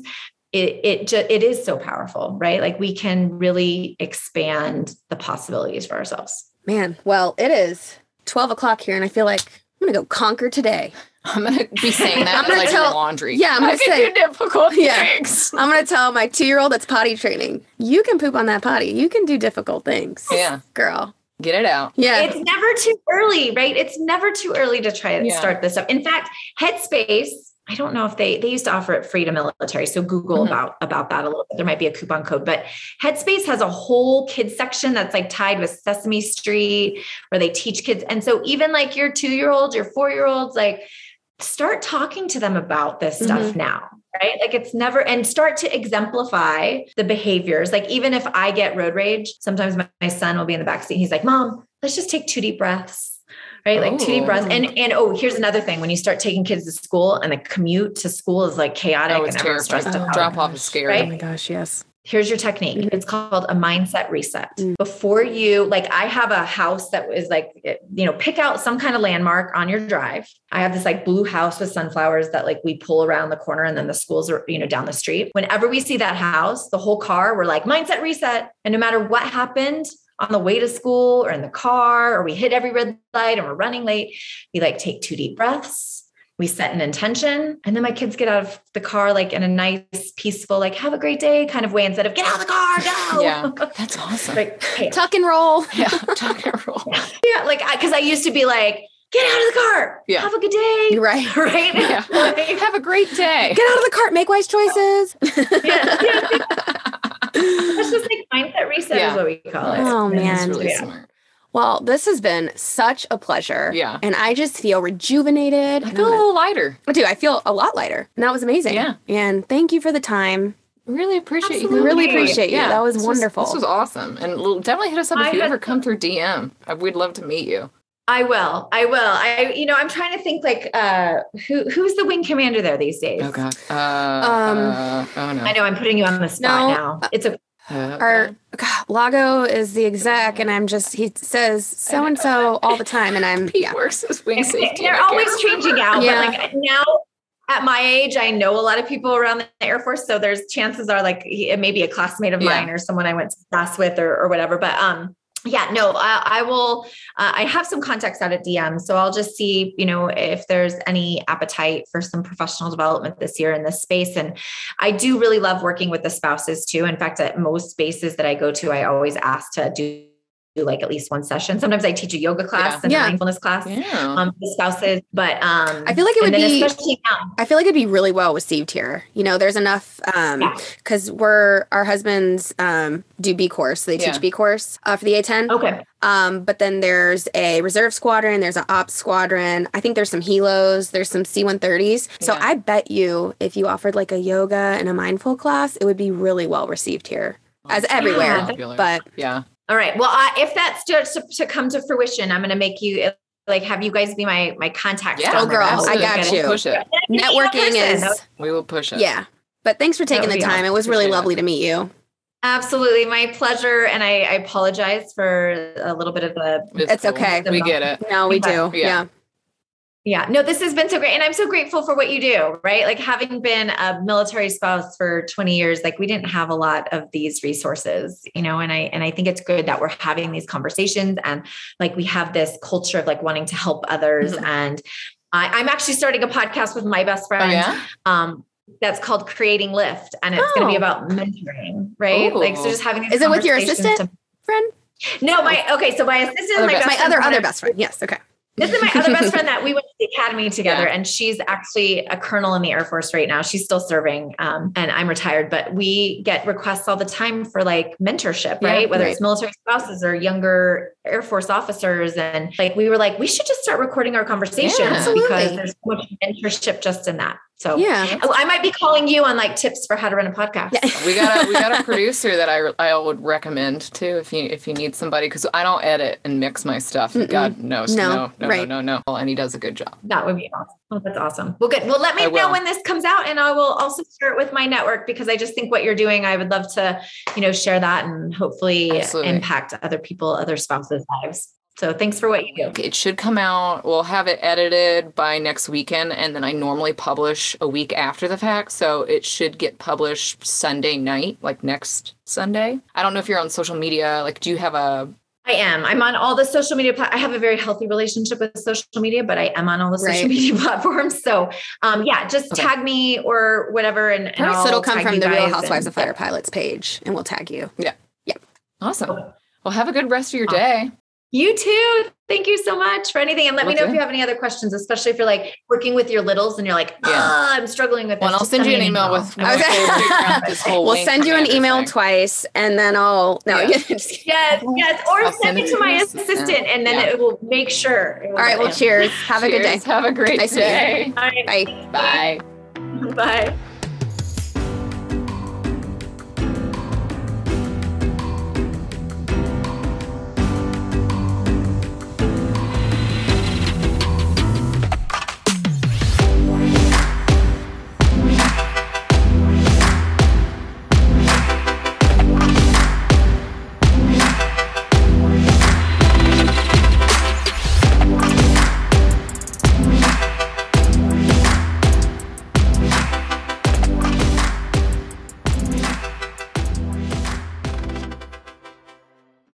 It is so powerful, right? Like we can really expand the possibilities for ourselves. Man, well, it is 12 o'clock here and I feel like I'm going to go conquer today. I'm going to be saying that. I'm going to tell laundry. Yeah, I'm going to say do difficult things. I'm going to tell my 2-year-old that's potty training, you can poop on that potty. You can do difficult things. Yeah. Girl. Get it out. Yeah. It's never too early, right? It's never too early to try to start this up. In fact, Headspace, I don't know if they used to offer it free to military. So Google about that a little bit. There might be a coupon code, but Headspace has a whole kids section that's like tied with Sesame Street where they teach kids. And so even like your 2-year-olds, your 4-year-olds, like start talking to them about this stuff now, right? Like it's never, and start to exemplify the behaviors. Like even if I get road rage, sometimes my son will be in the backseat. He's like, Mom, let's just take 2 deep breaths. Right? Like 2 deep breaths. And here's another thing. When you start taking kids to school and the commute to school is like chaotic and everyone's stressed out. Drop off is scary. Right? Oh my gosh. Yes. Here's your technique. It's called a mindset reset. Before you, like I have a house that was like, pick out some kind of landmark on your drive. I have this like blue house with sunflowers that like we pull around the corner and then the schools are, down the street. Whenever we see that house, the whole car, we're like mindset reset. And no matter what happened on the way to school or in the car, or we hit every red light and we're running late, we like take 2 deep breaths we set an intention, and then my kids get out of the car like in a nice, peaceful, like have a great day kind of way instead of get out of the car, go. Yeah, that's awesome. Like, hey. Tuck and roll. Yeah, tuck and roll. Yeah, like because I used to be like, get out of the car. Yeah. Have a good day. Right. Right. Yeah. Like, have a great day. Get out of the cart. Make wise choices. yeah. It's just like mindset reset is what we call it. Oh, man. Really smart. Well, this has been such a pleasure. Yeah. And I just feel rejuvenated. I feel a little lighter. I do. I feel a lot lighter. And that was amazing. Yeah. And thank you for the time. Really appreciate you. We really appreciate you. Yeah, That was wonderful. This was awesome. And definitely hit us up if you ever come through DM. We'd love to meet you. I will. I'm trying to think like, who's the wing commander there these days? Oh God. Oh no. I know I'm putting you on the spot now. It's our Lago is the exec, and he says so-and-so all the time. And Pete works as wing safety. They're always changing out. Yeah. But like now at my age, I know a lot of people around the Air Force. So there's chances are like it may be a classmate of mine or someone I went to class with or whatever. But I will. I have some contacts out at DM, so I'll just see, if there's any appetite for some professional development this year in this space. And I do really love working with the spouses too. In fact, at most spaces that I go to, I always ask to do like at least one session. Sometimes I teach a yoga class and a mindfulness class, the spouses, but, I feel like it would be, especially now, I feel like it'd be really well received here. There's enough, cause our husbands, do B course. So they teach B course, for the A-10. Okay. But then there's a reserve squadron, there's an ops squadron. I think there's some helos, there's some C-130s. So I bet you if you offered like a yoga and a mindful class, it would be really well received here as everywhere, but all right. Well, if that starts to come to fruition, I'm going to make you have you guys be my contact. Yeah, girl, absolutely. I got you. We'll push it. Networking is. We will push it. Yeah, but thanks for taking the time. Awesome. It was really lovely to meet you. Absolutely, my pleasure. And I apologize for a little bit of the. It's okay. We get it. No, we do. Yeah. Yeah, no, this has been so great. And I'm so grateful for what you do, right? Like having been a military spouse for 20 years, like we didn't have a lot of these resources, and I think it's good that we're having these conversations and like we have this culture of like wanting to help others. Mm-hmm. And I'm actually starting a podcast with my best friend. That's called Creating Lift. And it's going to be about mentoring, right? Ooh. Like, so just having these Is it with your assistant friend? No, my assistant, my other best friend. Yes. Okay. This is my other best friend that we went to the academy together, and she's actually a colonel in the Air Force right now. She's still serving, and I'm retired, but we get requests all the time for like mentorship, right? Whether it's military spouses or younger Air Force officers. And like, we were like, we should just start recording our conversations because there's so much mentorship just in that. So I might be calling you on like tips for how to run a podcast. Yeah. We got a producer that I would recommend too if you need somebody, because I don't edit and mix my stuff. Mm-mm. God knows. No. And he does a good job. That would be awesome. Oh, that's awesome. Well, good. Well, let me know when this comes out, and I will also share it with my network, because I just think what you're doing, I would love to, share that and hopefully impact other people, other spouses' lives. So thanks for what you do. It should come out. We'll have it edited by next weekend. And then I normally publish a week after the fact. So it should get published Sunday night, like next Sunday. I don't know if you're on social media. Like, do you have a... I am. I'm on all the social media. I have a very healthy relationship with social media, but I am on all the social media platforms. So just tag me or whatever. And so it'll come from the Real Housewives of Fighter Pilots page, and we'll tag you. Yeah. Awesome. Well, have a good rest of your day. You too. Thank you so much for anything. And let me know if you have any other questions, especially if you're like working with your littles and you're like, I'm struggling with this. Well, I'll send you an email with this whole We'll send you an email twice, and then I'll yes. Or send it to my assistant, and then it will make sure. All right. Well, cheers. Have a good day. Have a great day. All right. Bye. Bye.